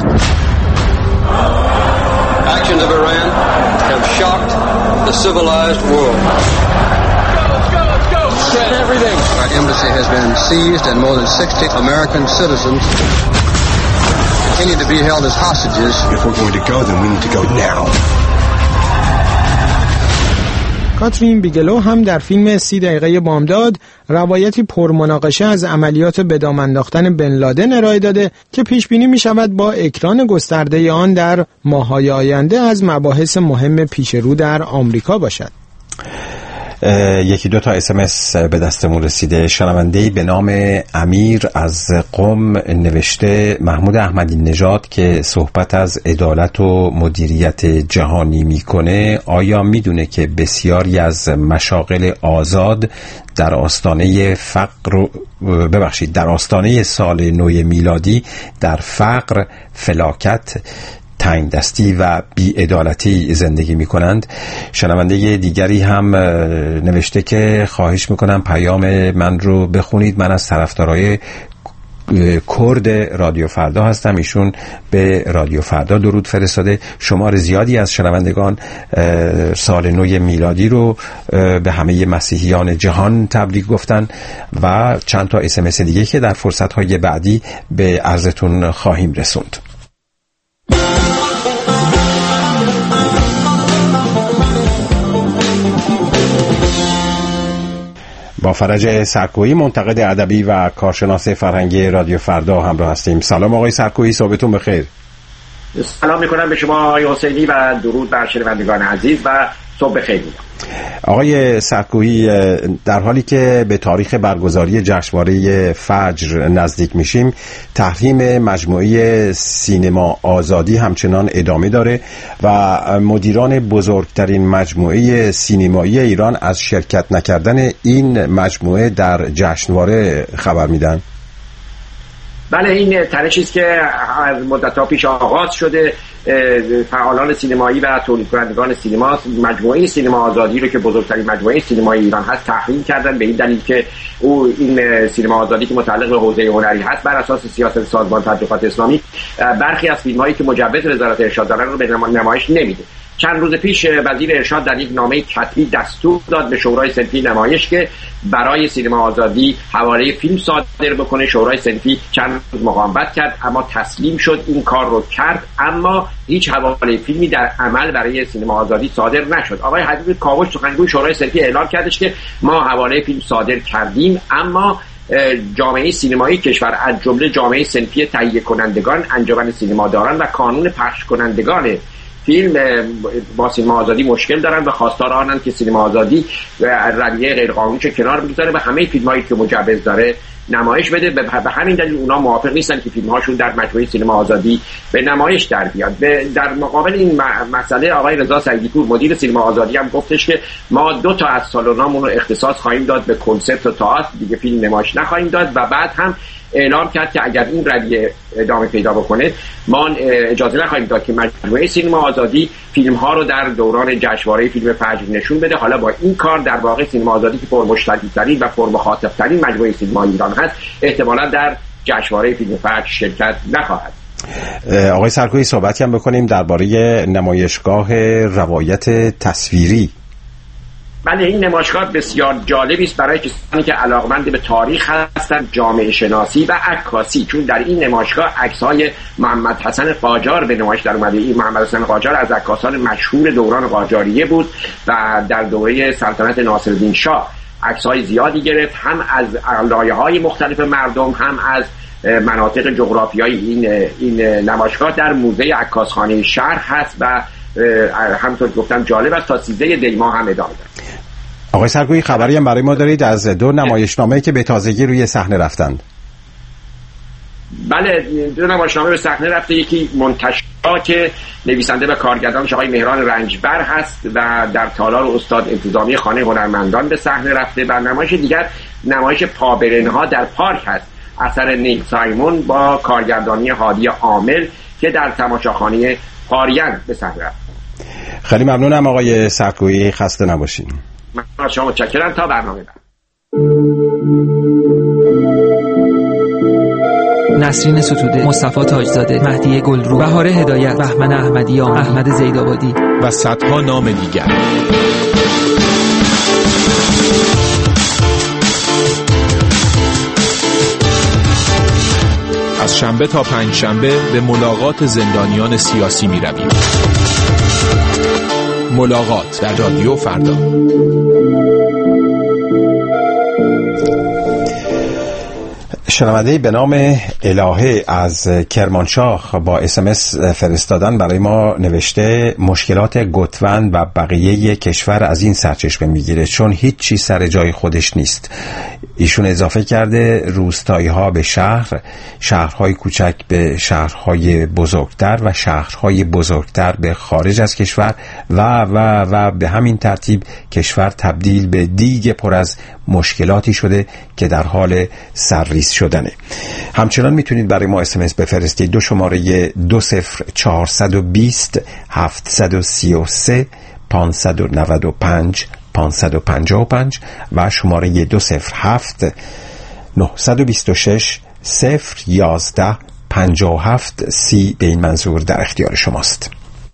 Actions of Iran have shocked the civilized world. Everything. Our embassy has been seized and more than sixty American citizens continue to be held as hostages. If we're going to go, then we need to go now. کاترین بیگلو هم در فیلم سی دقیقه بامداد روایتی پرمناقشه از عملیات به دام انداختن بن لادن ارائه داده که پیش بینی می شود با اکران گسترده آن در ماه‌های آینده از مباحث مهم پیش رو در آمریکا باشد. یکی دو تا اس ام اس به دستمون رسیده. شنونده‌ای به نام امیر از قم نوشته محمود احمدی نژاد که صحبت از عدالت و مدیریت جهانی میکنه آیا میدونه که بسیاری از مشاغل آزاد در آستانه فقر ببخشید در آستانه سال نو میلادی در فقر، فلاکت، تنگ دستی و بی‌عدالتی زندگی می کنند؟ شنونده دیگری هم نوشته که خواهش میکنم پیام من رو بخونید، من از طرفدارای کرد رادیو فردا هستم. ایشون به رادیو فردا درود فرستاده. شمار زیادی از شنوندگان سال نو میلادی رو به همه مسیحیان جهان تبریک گفتن و چند تا اس ام اس دیگه که در فرصت‌های بعدی به عرضتون خواهیم رسوند. با فرج سرکویی منتقد ادبی و کارشناس فرهنگی رادیو فردا همراه هستیم. سلام آقای سرکویی، صبحتون بخیر. سلام میکنم به شما آقای حسینی و درود بر شنوندگان عزیز و صبح بخیر. آقای سرکویی، در حالی که به تاریخ برگزاری جشنواره فجر نزدیک میشیم، تحریم مجموعه سینما آزادی همچنان ادامه داره و مدیران بزرگترین مجموعه سینمایی ایران از شرکت نکردن این مجموعه در جشنواره خبر میدن. بله این تنشی است که از مدت‌ها پیش آغاز شده. فعالان سینمایی و تولید کنندگان سینما مجموعه سینما آزادی رو که بزرگترین مجموعه سینمایی ایران هست تحریم کردن، به این دلیل که او این سینما آزادی که متعلق به حوزه هنری هست بر اساس سیاست سازمان تحقیقات اسلامی برخی از فیلم‌هایی که مجوز وزارت ارشاد دارن رو به نمایش نمیده. چند روز پیش وزیر ارشاد در یک نامه کتبی دستور داد به شورای صنفی نمایش که برای سینما آزادی حواله فیلم صادر بکنه. شورای صنفی چند روز مقاومت کرد اما تسلیم شد، این کار رو کرد، اما هیچ حواله فیلمی در عمل برای سینما آزادی صادر نشد. آقای حبیب کاوش سخنگوی شورای صنفی اعلام کردش که ما حواله فیلم صادر کردیم، اما جامعه سینمایی کشور از جمله جامعه صنفی تهیه کنندگان، انجمن سینماداران و کانون پخش کنندگان فیلم با سینما آزادی مشکل دارن و خواستار آنند که سینما آزادی و رویه غیرقانونی چه کنار بگذاره و همه فیلمایی که مجوز داره نمایش بده. به همین دلیل اونا موافق نیستن که فیلم‌هاشون در مجموعه سینما آزادی به نمایش در بیاد. در مقابل این مسئله آقای رضا سعیدی‌پور مدیر سینما آزادی هم گفتش که ما دو تا از سالنامون رو اختصاص خواهیم داد به کنسپت و تئاتر، دیگه فیلم نمایش نخواهیم داد و بعد هم اعلام کرد که اگر این رویه ادامه پیدا بکنه ما اجازه نخواهیم داد که مجموعه سینما آزادی فیلم ها رو در دوران جشنواره فیلم فجر نشون بده. حالا با این کار در واقع سینما آزادی که پرمشتری‌ترین و پرمخاطب‌ترین مجموعه سینما ایران هست احتمالاً در جشنواره فیلم فجر شرکت نخواهد. آقای سرکویی صحبتی هم بکنیم درباره نمایشگاه روایت تصویری. بله این نمایشگاه بسیار جالبی است برای کسانی که علاقمند به تاریخ هستند، جامعه شناسی و عکاسی، چون در این نمایشگاه عکس‌های محمد حسن قاجار به نمایش در اومده. این محمد حسن قاجار از عکاسان مشهور دوران قاجاریه بود و در دوره سلطنت ناصرالدین شاه عکس‌های زیادی گرفت، هم از لایه‌های مختلف مردم، هم از مناطق جغرافیایی. این این نمایشگاه در موزه عکاسخانه شهر هست و همونطور گفتم جالب است. تا سیزده دی ماه هم ادامه داره. آقای سرکویی خبری هم برای ما دارید از دو نمایشنامه که به تازگی روی صحنه رفتند؟ بله دو نمایشنامه به صحنه رفته، یکی منتشر که نویسنده و کارگردانش آقای مهران رنجبر هست و در تالار استاد انتظامی خانه هنرمندان به صحنه رفته، و نمایش دیگر نمایش پابرنها در پارک هست اثر نیل سایمون با کارگردانی هادی عامل که در تماشاخانه پاریان به صحنه رفته. خیلی ممنونم آقای سرکویی، خسته نباشید. من از شما متشکرم. تا برنامه بعد. نسرین ستوده، مصطفی تاجزاده، مهدی گلرو، بهار هدایت، بهمن احمدیان، احمد زیدآبادی و صدها نام دیگر. از شنبه تا پنج شنبه به ملاقات زندانیان سیاسی می رویم. ملاقات در رادیو فردا. شنونده به نام الهه از کرمانشاه با اس ام اس فرستادن برای ما نوشته مشکلات گوتوند و بقیه کشور از این سرچشمه میگیره چون هیچ چیز سر جای خودش نیست. ایشون اضافه کرده روستایی ها به شهر، شهرهای کوچک به شهرهای بزرگتر و شهرهای بزرگتر به خارج از کشور و و و به همین ترتیب کشور تبدیل به دیگ پر از مشکلاتی شده که در حال سرریز شدنه. همچنان میتونید برای ما اس ام اس بفرستید. دو شماره دو صفر چهارصد و بیست هفتصد و سی و سه پانصد و نود و پنج پانصد و پنجاه و پنج و شماره دو صفر هفت نهصد و بیست و شش صفر یازده پنجاه و هفت سی به این منظور در اختیار شماست.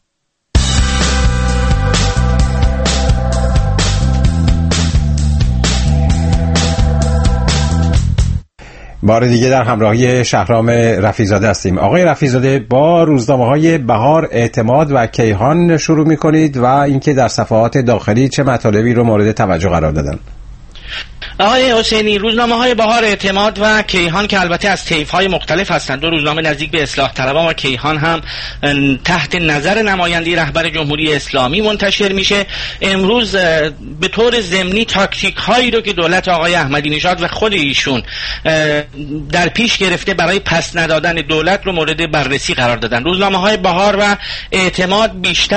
بار دیگه در همراهی شهرام رفیع‌زاده هستیم. آقای رفیع‌زاده، با روزنامه‌های بهار، اعتماد و کیهان شروع می‌کنید و اینکه در صفحات داخلی چه مطالبی رو مورد توجه قرار دادن؟ آقای حسینی، روزنامه های بهار، اعتماد و کیهان که البته از طیف های مختلف هستند، دو روزنامه نزدیک به اصلاح طلبان و کیهان هم تحت نظر نماینده رهبر جمهوری اسلامی منتشر میشه. امروز به طور ضمنی تاکتیک هایی رو که دولت آقای احمدی نژاد و خود ایشون در پیش گرفته برای پس ندادن دولت رو مورد بررسی قرار دادن. روزنامه های بهار و اعتماد بیشتر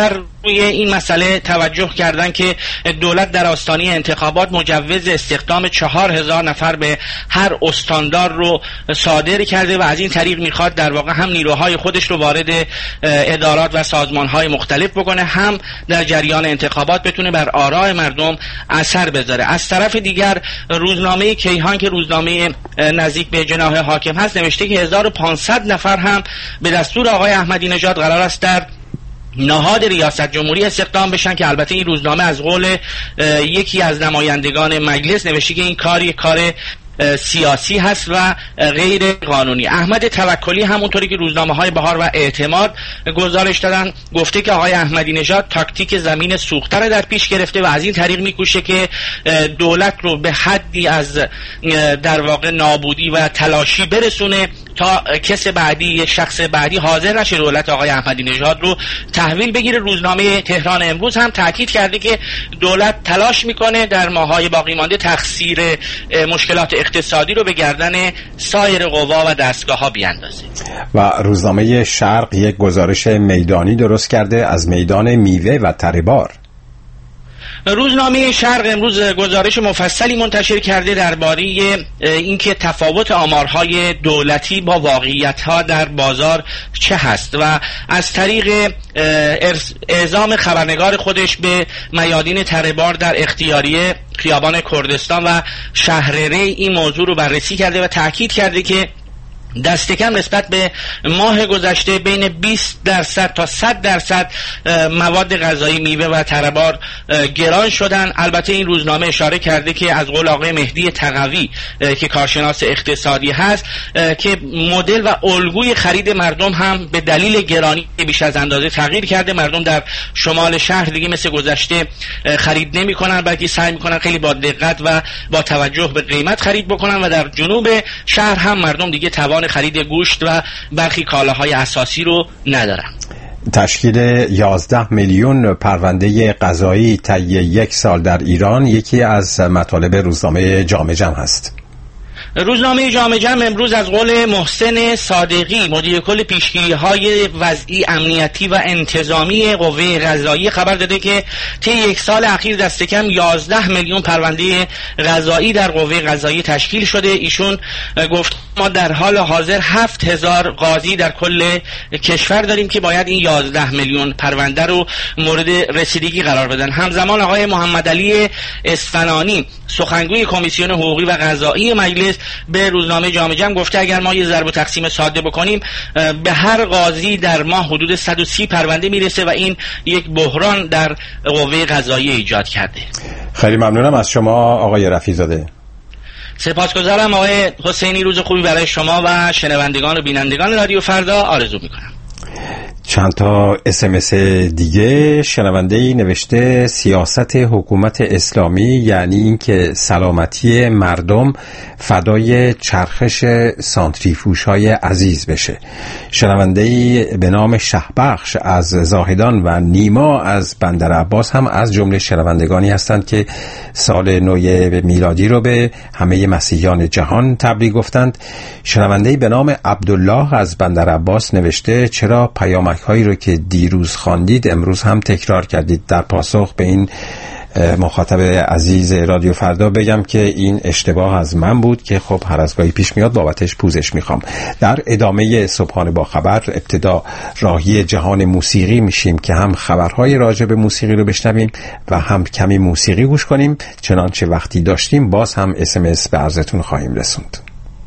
روی این مسئله توجه کردن که دولت در آستانه انتخابات مجوز استخدام چهار هزار نفر به هر استاندار رو صادر کرده و از این طریق میخواد در واقع هم نیروهای خودش رو وارد ادارات و سازمانهای مختلف بکنه، هم در جریان انتخابات بتونه بر آراء مردم اثر بذاره. از طرف دیگر روزنامه کیهان که روزنامه نزدیک به جناح حاکم هست نوشته که هزار و پانصد نفر هم به دستور آقای احمدی نژاد قرار است در نهاد ریاست جمهوری استخدام بشن، که البته این روزنامه از قول یکی از نمایندگان مجلس نوشته که این کار یک کار سیاسی هست و غیر قانونی. احمد توکلی همونطوری که روزنامه‌های بهار و اعتماد گزارش دادن گفته که آقای احمدی نژاد تاکتیک زمین سوخته رو در پیش گرفته و از این طریق میکوشه که دولت رو به حدی از در واقع نابودی و تلاشی برسونه تا کس بعدی، شخص بعدی حاضر نشه دولت آقای احمدی نژاد رو تحویل بگیره. روزنامه تهران امروز هم تاکید کرده که دولت تلاش میکنه در ماهای باقی مانده تقصیر مشکلات اقتصادی رو به گردن سایر قوا و دستگاه ها بیاندازه. و روزنامه شرق یک گزارش میدانی درست کرده از میدان میوه و تریبار. روزنامه شرق امروز گزارش مفصلی منتشر کرده درباره اینکه تفاوت آمارهای دولتی با واقعیت‌ها در بازار چه هست و از طریق اعزام خبرنگار خودش به میادین تریبار در اختیاریه خیابان کردستان و شهرره این موضوع رو بررسی کرده و تاکید کرده که دست کم نسبت به ماه گذشته بین بیست درصد تا صد درصد مواد غذایی میوه و تربار گران شدن. البته این روزنامه اشاره کرده که از قول آقای مهدی تقوی که کارشناس اقتصادی هست که مدل و الگوی خرید مردم هم به دلیل گرانی بیش از اندازه تغییر کرده. مردم در شمال شهر دیگه مثل گذشته خرید نمی کنن، بلکه سعی می کنن خیلی با دقت و با توجه به قیمت خرید بکنن و در جنوب شهر هم مردم دیگه توان خرید گوشت و برخی کالاهای اساسی رو ندارن. تشکیل یازده میلیون پرونده قضایی طی یک سال در ایران یکی از مطالب روزنامه جامعه جمع هست. روزنامه جامعه جمع امروز از قول محسن صادقی مدیر کل پیشگیری‌های وضعی امنیتی و انتظامی قوه قضاییه خبر داده که طی یک سال اخیر دست کم یازده میلیون پرونده قضایی در قوه قضاییه تشکیل شده. ایشون گفت ما در حال حاضر هفت هزار قاضی در کل کشور داریم که باید این یازده میلیون پرونده رو مورد رسیدگی قرار بدن. همزمان آقای محمد علی اصفهانی سخنگوی کمیسیون حقوقی و قضایی مجلس به روزنامه جامعه جمع گفته اگر ما یه ضرب و تقسیم ساده بکنیم به هر قاضی در ماه حدود صد و سی پرونده میرسه و این یک بحران در قوه قضاییه ایجاد کرده. خیلی ممنونم از شما آقای رفیع‌زاده. سپاسگزارم آقای حسینی. روز خوبی برای شما و شنوندگان و بینندگان رادیو فردا آرزو میکنم. چند تا اس ام اس دیگه شنونده‌ای نوشته سیاست حکومت اسلامی یعنی اینکه سلامتی مردم فدای چرخش سانتریفوژهای عزیز بشه. شنونده‌ای به نام شهبخش از زاهدان و نیما از بندر عباس هم از جمله شنوندگانی هستند که سال نو میلادی رو به همه مسیحیان جهان تبریک گفتند. شنونده‌ای به نام عبدالله از بندر عباس نوشته چرا پیامک هایی رو که دیروز خواندید امروز هم تکرار کردید. در پاسخ به این مخاطب عزیز رادیو فردا بگم که این اشتباه از من بود که خب هر از گاهی پیش میاد، بابتش پوزش میخوام. در ادامه صبحانه با خبر ابتدا راهی جهان موسیقی میشیم که هم خبرهای راجع به موسیقی رو بشنویم و هم کمی موسیقی گوش کنیم. چنانچه وقتی داشتیم باز هم اس ام اس به عرضتون خواهیم رسوند.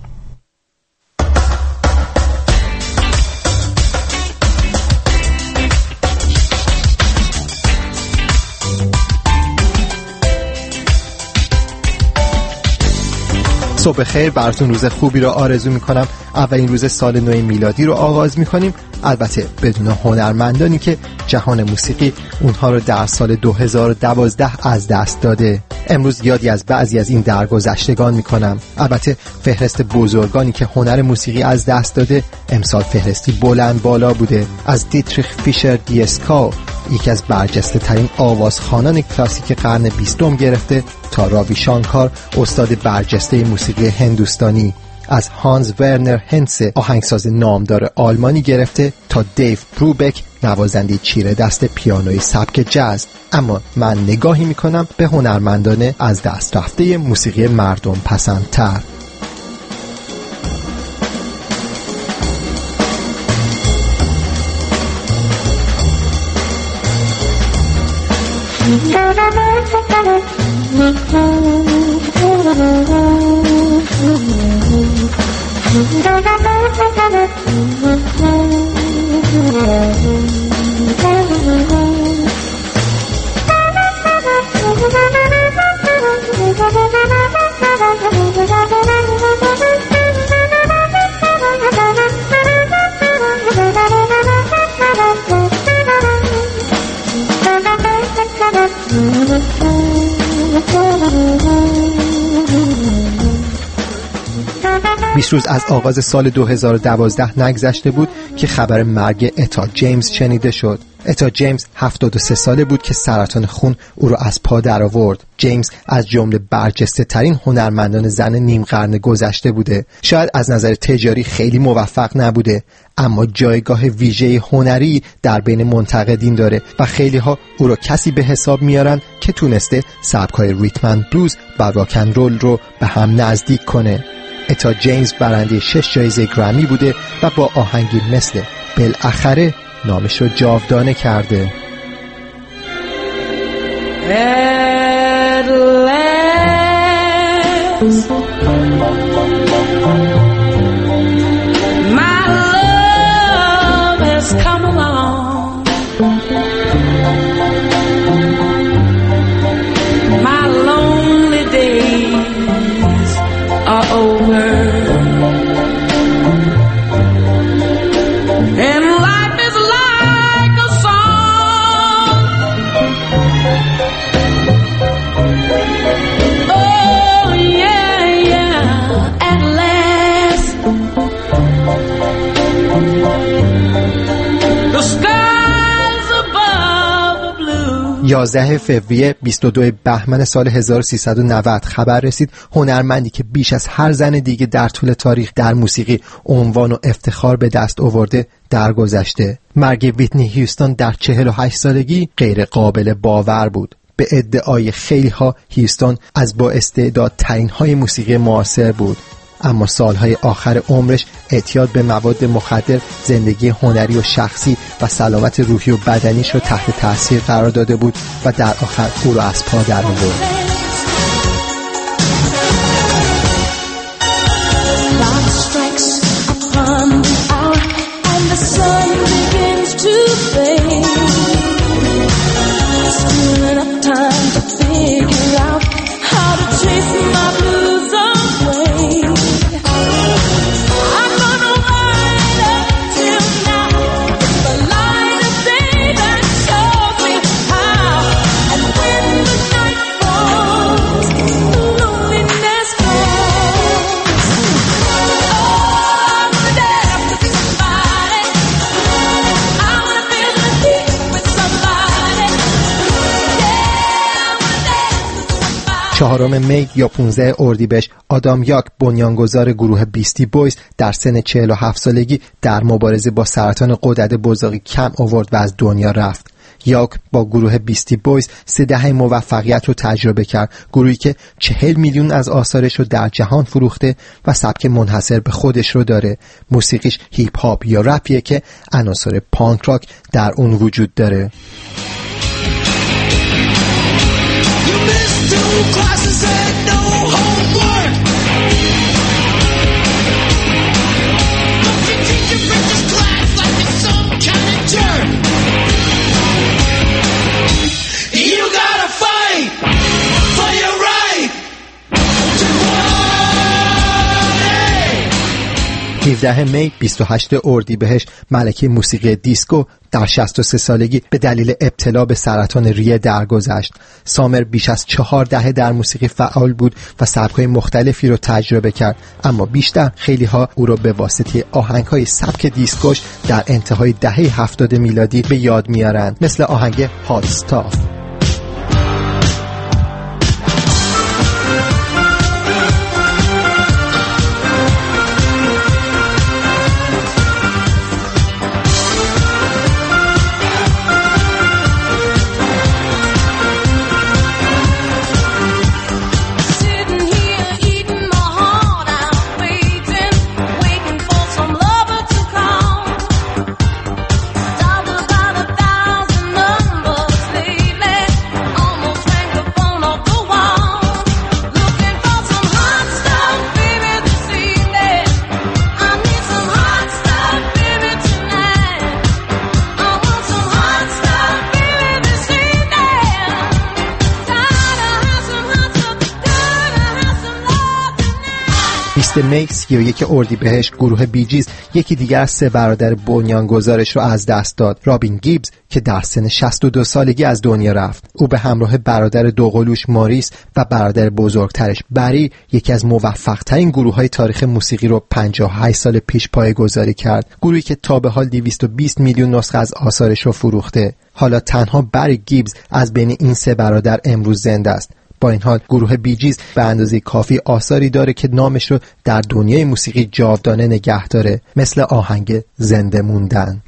صبح خیر براتون، روز خوبی رو آرزو میکنم. اولین روز سال نو میلادی رو آغاز میکنیم، البته بدون هنرمندانی که جهان موسیقی اونها رو در سال دو هزار و دوازده از دست داده. امروز یادی از بعضی از این درگذشتگان میکنم. البته فهرست بزرگانی که هنر موسیقی از دست داده امسال فهرستی بلند بالا بوده. از دیتریخ فیشر دیسکا، یکی از برجسته ترین آوازخوانان کلاسیک قرن بیستم گرفته تا راوی شانکار، استاد برجسته موسیقی هندوستانی، از هانز ورنر هنسه، آهنگساز نامدار آلمانی گرفته تا دیو بروبک، نوازنده چیره دست پیانوی سبک جاز. اما من نگاهی میکنم به هنرمندان از دست رفته موسیقی مردم پسندتر. بیست روز از آغاز سال دو هزار و دوازده نگذشته بود که خبر مرگ اتا جیمز شنیده شد. اتا جیمز هفتاد و سه ساله بود که سرطان خون او را از پا در آورد. جیمز از جمله برجسته ترین هنرمندان زن نیم قرن گذشته بوده. شاید از نظر تجاری خیلی موفق نبوده، اما جایگاه ویژه هنری در بین منتقدین داره و خیلی ها او را کسی به حساب میارن که تونسته سبک‌های ریتم بلوز و راکن رول رو به هم نزدیک کنه. اتا جیمز برنده شش جایزه گرمی بوده و با آهنگی مثل بالاخره نامش رو جاودانه کرده. At last, my love has come along. My lonely days are over. And life is like a song. Oh yeah, yeah, at last the skies above the blue. یازده فوریه بیست و دو بهمن سال هزار و سیصد و نود خبر رسید هنرمندی که بیش از هر زن دیگه در طول تاریخ در موسیقی عنوان و افتخار به دست آورده درگذشته. مرگ ویتنی هیوستون در چهل و هشت سالگی غیر قابل باور بود. به ادعای خیلی ها هیوستون از با استعداد ترین های موسیقی معاصر بود، اما سالهای آخر عمرش اعتیاد به مواد مخدر زندگی هنری و شخصی و سلامت روحی و بدنیش رو تحت تاثیر قرار داده بود و در آخر او رو از پا در آورد. چهارم می یا پانزده اردیبهشت آدام یاک بنیانگذار گروه بیستی بویز در سن چهل و هفت سالگی در مبارزه با سرطان غدد بزاقی کم آورد و از دنیا رفت. یاک با گروه بیستی بویز سه دهه موفقیت رو تجربه کرد، گروهی که چهل میلیون از آثارش رو در جهان فروخته و سبک منحصر به خودش رو داره. موسیقیش هیپ هاپ یا رپیه که عناصر پانک راک در اون وجود داره. Classes and no homework. Don't you teach your precious class like it's some kind of jerk. You gotta fight for your right to party. هفدهم می بیست و هشتم اردیبهشت ملکه موسیقی دیسکو در شصت و سه سالگی به دلیل ابتلا به سرطان ریه درگذشت. سامر بیش از چهار دهه در موسیقی فعال بود و سبک‌های مختلفی رو تجربه کرد، اما بیشتر خیلی ها او را به واسطه آهنگ‌های سبک دیسکوش در انتهای دهه هفتاد میلادی به یاد میارند، مثل آهنگ هات استاف. می سی و یک اردیبهشت گروه بیجیز یکی دیگر از سه برادر بنیانگذارش رو از دست داد. رابین گیبز که در سن شصت و دو سالگی از دنیا رفت. او به همراه برادر دوقلوش موریس و برادر بزرگترش بری یکی از موفق‌ترین گروه‌های تاریخ موسیقی رو پنجاه و هشت سال پیش پایه‌گذاری کرد. گروهی که تا به حال دویست و بیست میلیون نسخه از آثارش رو فروخته. حالا تنها بری گیبز از بین این سه برادر امروز زنده است. با این حال گروه بیجیز به اندازه کافی آثاری داره که نامش رو در دنیای موسیقی جاودانه نگه داره، مثل آهنگ زنده موندن.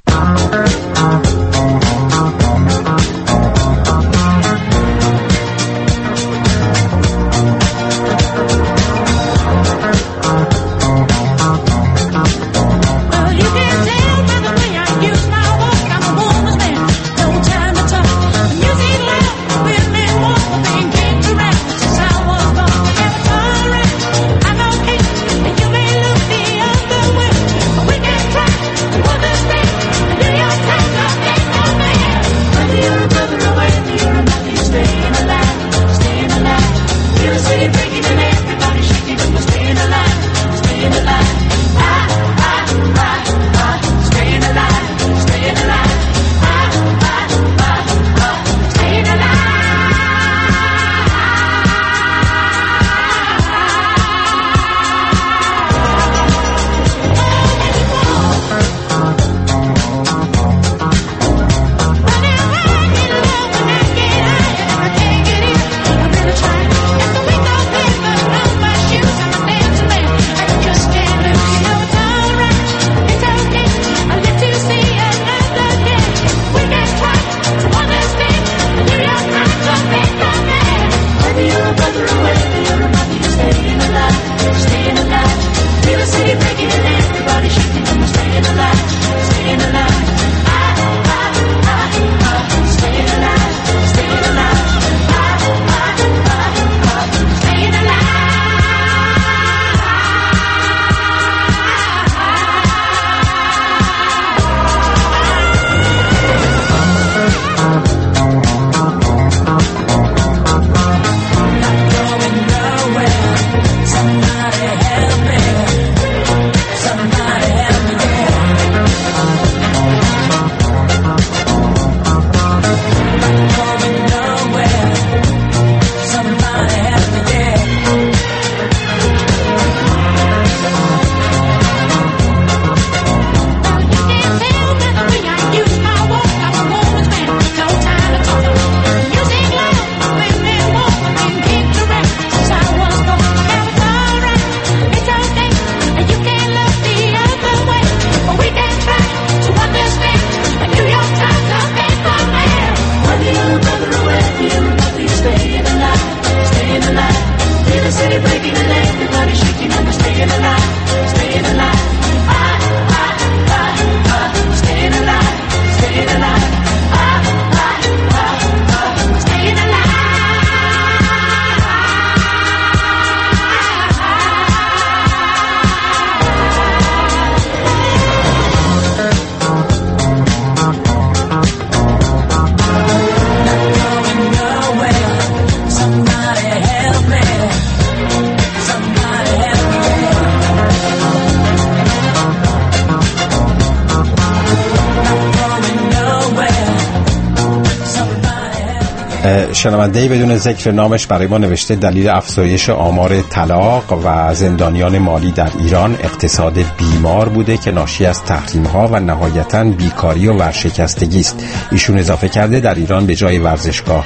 شنونده‌ای بدون ذکر نامش برای ما نوشته دلیل افزایش آمار طلاق و زندانیان مالی در ایران اقتصاد بیمار بوده که ناشی از تحریم‌ها و نهایتاً بیکاری و ورشکستگی است. ایشون اضافه کرده در ایران به جای ورزشگاه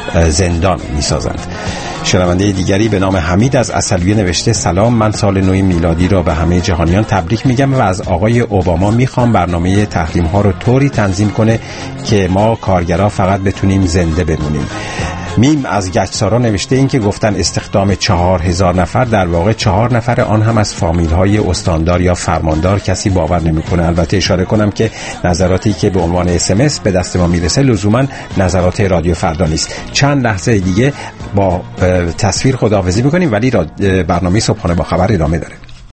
زندان می‌سازند. شنونده دیگری به نام حمید از عسلویه نوشته سلام، من سال نو میلادی را به همه جهانیان تبریک میگم و از آقای اوباما میخوام برنامه تحریم ها رو طوری تنظیم کنه که ما کارگرها فقط بتونیم زنده بمونیم. میم از گچسارا نوشته این که گفتن استخدام چهار هزار نفر، در واقع چهار نفر آن هم از فامیل های استاندار یا فرماندار کسی باور نمیکنه. البته اشاره کنم که نظراتی که به عنوان اس ام اس به دست ما میرسه لزوما نظرات رادیو فردا نیست. چند لحظه دیگه با تصویر خداحافظی میکنیم ولی برنامه صبحانه با خبر ادامه داره.